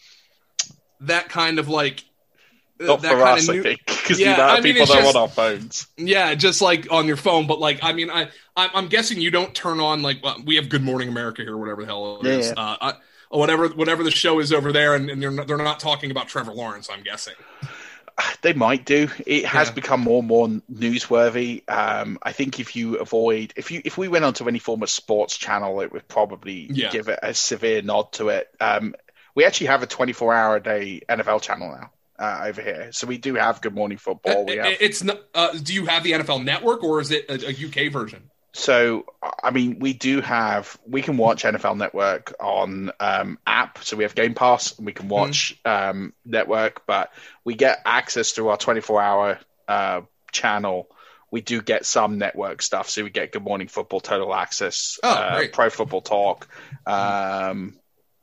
That kind of like not that for kind us, of new... I think, because yeah, you know I mean, people don't just, on our phones. Yeah, just like on your phone. But like, I mean, I I'm, I'm guessing you don't turn on like well, we have Good Morning America here, whatever the hell it is, yeah. uh, I, or whatever whatever the show is over there, and, and they're not, they're not talking about Trevor Lawrence. I'm guessing. They might do. It has yeah. become more and more newsworthy. Um, I think if you avoid, if you if we went onto any form of sports channel, it would probably yeah. give it a severe nod to it. Um, we actually have a twenty-four hour a day N F L channel now uh, over here, so we do have Good Morning Football. We have. It's not. Uh, do you have the N F L Network, or is it a, a U K version? So, I mean, we do have, we can watch N F L Network on um, app. So we have Game Pass and we can watch mm. um, Network, but we get access through our twenty-four hour uh, channel. We do get some network stuff. So we get Good Morning Football, Total Access, oh, uh, Pro Football Talk. Um,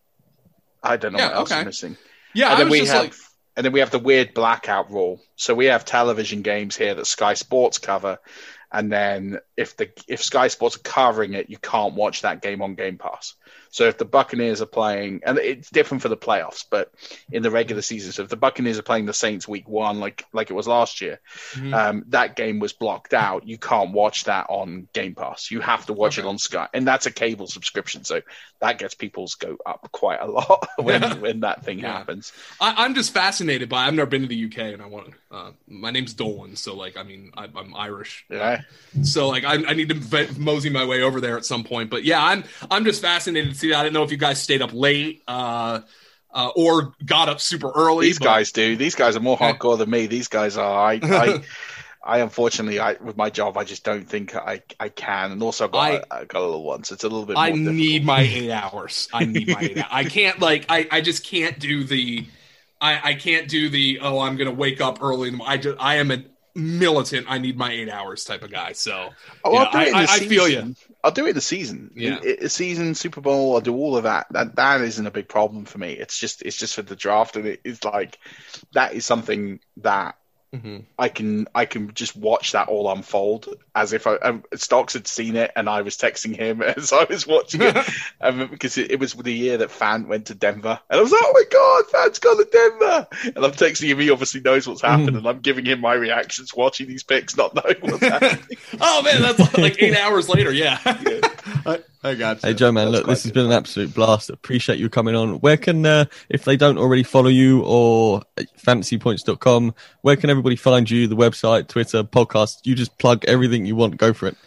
I don't know yeah, what else okay. I'm missing. Yeah, and then I was we just have, like... and then we have the weird blackout rule. So we have television games here that Sky Sports cover. And then if the if Sky Sports are covering it, you can't watch that game on Game Pass. So if the Buccaneers are playing, and it's different for the playoffs, but in the regular season, so if the Buccaneers are playing the Saints week one, like like it was last year, mm-hmm. um, that game was blocked out. You can't watch that on Game Pass. You have to watch okay. it on Sky. And that's a cable subscription. So that gets people's go up quite a lot when, yeah. when that thing yeah. happens. I, I'm just fascinated by I've never been to the U K, and I want uh, my name's Dolan. So, like, I mean, I, I'm Irish. Yeah. So, like, I, I need to mosey my way over there at some point. But, yeah, I'm I'm just fascinated to see that. I didn't know if you guys stayed up late uh, uh, or got up super early. These but... guys do. These guys are more hardcore than me. These guys are. I, I, I unfortunately, I, with my job, I just don't think I, I can. And also, I've got, I, I got a little one, so it's a little bit more I difficult. need my eight hours. I need my eight hours. I can't, like, I, I just can't do the, I, I can't do the, oh, I'm going to wake up early. In the, I, just, I am a militant. I need my eight hours type of guy. So, oh, yeah, I'll do it in I, the I, I season. feel you. I'll do it in the season. Yeah. In, in season, Super Bowl, I'll do all of that. That that isn't a big problem for me. It's just it's just for the draft, and it, it's like that is something that mm-hmm. I can I can just watch that all unfold as if I, um, Stocks had seen it and I was texting him as I was watching it um, because it, it was the year that Fant went to Denver, and I was like, oh my god, Fant's gone to Denver, and I'm texting him. He obviously knows what's happened, mm. and I'm giving him my reactions watching these picks, not knowing what's happening. Oh man, that's like eight hours later. Yeah. yeah. I, I got you. Hey Joe, man, that's look, this has been an absolute blast. Appreciate you coming on. Where can, uh, if they don't already follow you or fantasy points dot com, where can everybody find you? The website, Twitter, podcast. You just plug everything you want. Go for it.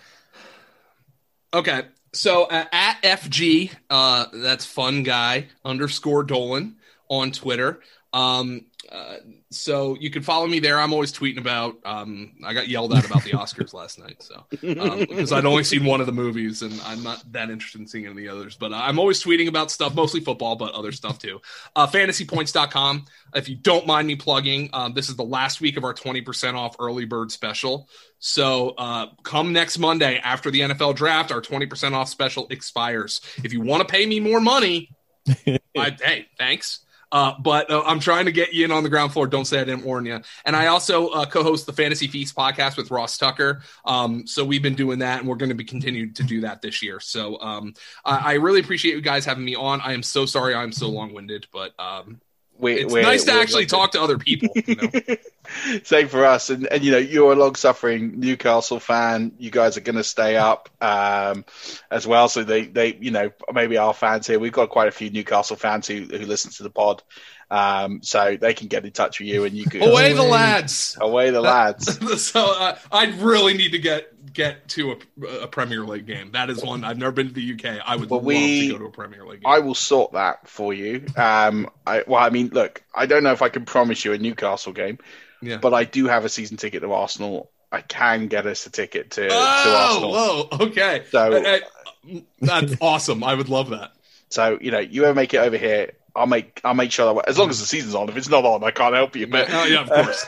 Okay. So uh, at F G, uh, that's fun guy underscore Dolan on Twitter. Um, Uh, so you can follow me there. I'm always tweeting about. Um, I got yelled at about the Oscars last night, so um, because I'd only seen one of the movies and I'm not that interested in seeing any of the others. But I'm always tweeting about stuff, mostly football, but other stuff too. Uh, fantasy points dot com. If you don't mind me plugging, um, this is the last week of our twenty percent off early bird special. So uh, come next Monday after the N F L draft, our twenty percent off special expires. If you want to pay me more money, I, hey, thanks. Uh, but uh, I'm trying to get you in on the ground floor. Don't say I didn't warn you. And I also uh, co-host the Fantasy Feast podcast with Ross Tucker. Um, so we've been doing that, and we're going to be continuing to do that this year. So um, I, I really appreciate you guys having me on. I am so sorry I'm so long-winded, but um, we, it's nice to actually talk to other people. You know? Same for us. And, and, you know, you're a long-suffering Newcastle fan. You guys are going to stay up um, as well. So they, they, you know, maybe our fans here, we've got quite a few Newcastle fans who, who listen to the pod. Um, so they can get in touch with you and you can away the lads, away the lads. So uh, I really need to get get to a, a Premier League game. That is one I've never been to the U K. I would well, love we, to go to a Premier League game. I will sort that for you. Um, I, well, I mean, look, I don't know if I can promise you a Newcastle game, yeah. but I do have a season ticket to Arsenal. I can get us a ticket to, oh, to Arsenal. Whoa, okay. So uh, uh, that's awesome. I would love that. So you know, you ever make it over here? I'll make I'll make sure that as long as the season's on. If it's not on, I can't help you. But oh, yeah, of course.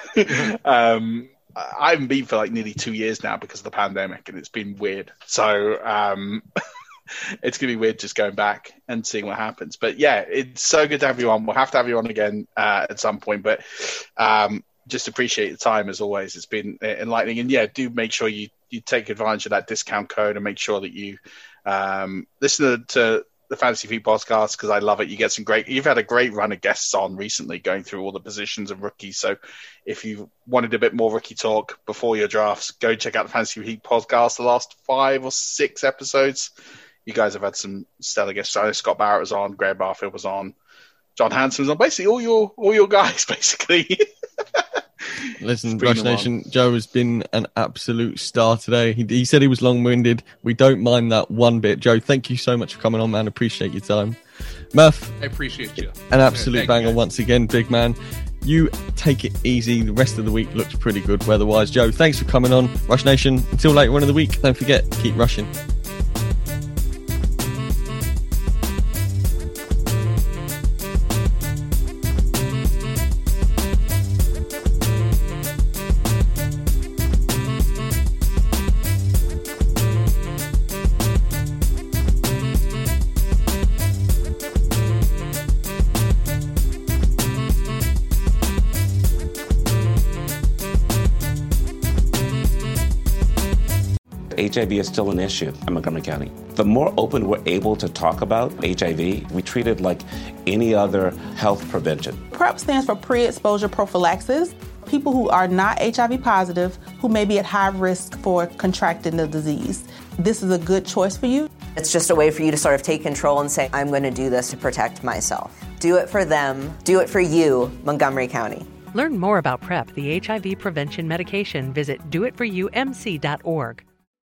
um, I haven't been for like nearly two years now because of the pandemic, and it's been weird. So um, it's gonna be weird just going back and seeing what happens. But yeah, it's so good to have you on. We'll have to have you on again uh, at some point. But um, just appreciate the time as always. It's been enlightening, and yeah, do make sure you you take advantage of that discount code and make sure that you um, listen to the Fantasy Feed podcast because I love it. You get some great, you've had a great run of guests on recently going through all the positions of rookies. So if you wanted a bit more rookie talk before your drafts, go check out the Fantasy Feed podcast. The last five or six episodes, you guys have had some stellar guests. I know Scott Barrett was on, Greg Barfield was on, John Hanson was on, basically all your, all your guys basically. Listen, Rush Nation, Joe has been an absolute star today. He, he said he was long-winded. We don't mind that one bit. Joe, thank you so much for coming on, man. Appreciate your time. Murph, I appreciate you. An absolute yeah, banger once again, big man. You take it easy. The rest of the week looks pretty good weather-wise. Joe, thanks for coming on. Rush Nation, until later on in the week, don't forget, keep rushing. H I V is still an issue in Montgomery County. The more open we're able to talk about H I V, we treat it like any other health prevention. PrEP stands for pre-exposure prophylaxis. People who are not H I V positive, who may be at high risk for contracting the disease. This is a good choice for you. It's just a way for you to sort of take control and say, I'm going to do this to protect myself. Do it for them. Do it for you, Montgomery County. Learn more about PrEP, the H I V prevention medication. Visit do it for you m c dot org.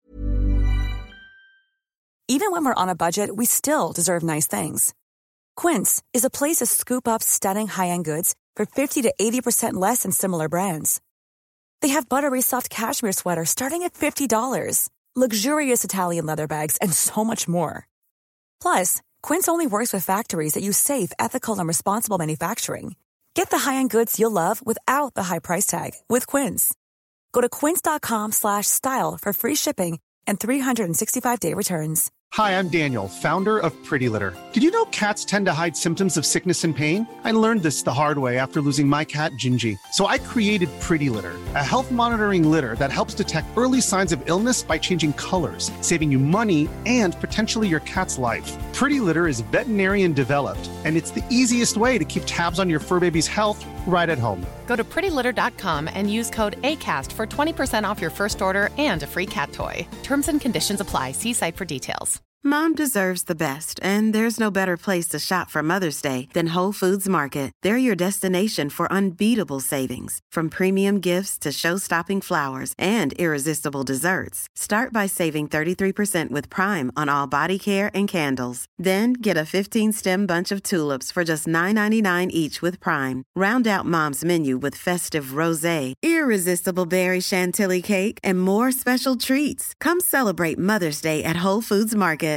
Even when we're on a budget, we still deserve nice things. Quince is a place to scoop up stunning high-end goods for fifty to eighty percent less than similar brands. They have buttery soft cashmere sweaters starting at fifty dollars, luxurious Italian leather bags, and so much more. Plus, Quince only works with factories that use safe, ethical, and responsible manufacturing. Get the high-end goods you'll love without the high price tag with Quince. Go to quince.com slash style for free shipping and three sixty-five day returns. Hi, I'm Daniel, founder of Pretty Litter. Did you know cats tend to hide symptoms of sickness and pain? I learned this the hard way after losing my cat, Gingy. So I created Pretty Litter, a health monitoring litter that helps detect early signs of illness by changing colors, saving you money and potentially your cat's life. Pretty Litter is veterinarian developed, and it's the easiest way to keep tabs on your fur baby's health right at home. Go to pretty litter dot com and use code ACAST for twenty percent off your first order and a free cat toy. Terms and conditions apply. See site for details. Mom deserves the best, and there's no better place to shop for Mother's Day than Whole Foods Market. They're your destination for unbeatable savings, from premium gifts to show-stopping flowers and irresistible desserts. Start by saving thirty-three percent with Prime on all body care and candles. Then get a fifteen-stem bunch of tulips for just nine ninety-nine each with Prime. Round out Mom's menu with festive rosé, irresistible berry chantilly cake, and more special treats. Come celebrate Mother's Day at Whole Foods Market.